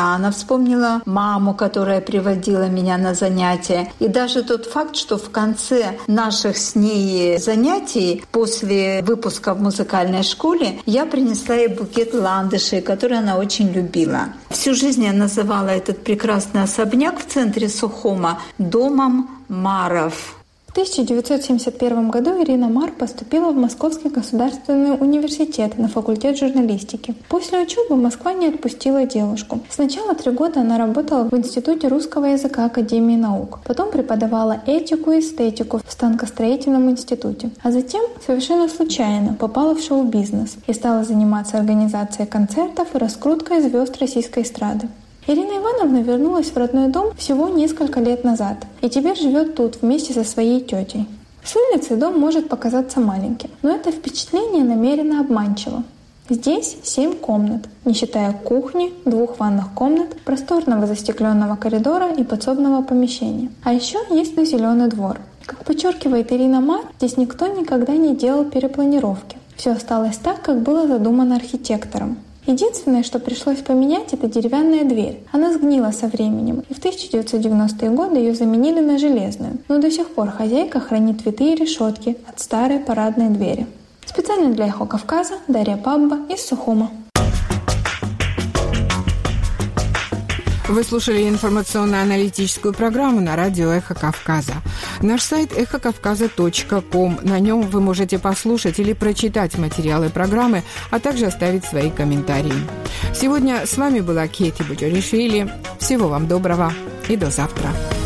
себя, она вспомнила маму, которая приводила меня на занятия. И даже тот факт, что в конце наших с ней занятий, после выпуска в музыкальной школе, я принесла ей букет ландышей, который она очень любила. Всю жизнь я называла этот прекрасный особняк в центре Сухума домом Маров. В тысяча девятьсот семьдесят первом году Ирина Мар поступила в Московский государственный университет на факультет журналистики. После учебы Москва не отпустила девушку. Сначала три года она работала в Институте русского языка Академии наук. Потом преподавала этику и эстетику в станкостроительном институте. А затем, совершенно случайно, попала в шоу-бизнес и стала заниматься организацией концертов и раскруткой звезд российской эстрады. Ирина Ивановна вернулась в родной дом всего несколько лет назад и теперь живет тут вместе со своей тетей. С улицы дом может показаться маленьким, но это впечатление намеренно обманчиво. Здесь семь комнат, не считая кухни, двух ванных комнат, просторного застекленного коридора и подсобного помещения. А еще есть зеленый двор. Как подчеркивает Ирина Мар, здесь никто никогда не делал перепланировки. Все осталось так, как было задумано архитектором. Единственное, что пришлось поменять, это деревянная дверь. Она сгнила со временем, и в тысяча девятьсот девяностые годы ее заменили на железную. Но до сих пор хозяйка хранит витые решетки от старой парадной двери. Специально для «Эхо Кавказа» Дарья Пабба из Сухума. Вы слушали информационно-аналитическую программу на радио «Эхо Кавказа». Наш сайт эхо кавказа точка ком. На нем вы можете послушать или прочитать материалы программы, а также оставить свои комментарии. Сегодня с вами была Кети Буджаришвили. Всего вам доброго и до завтра.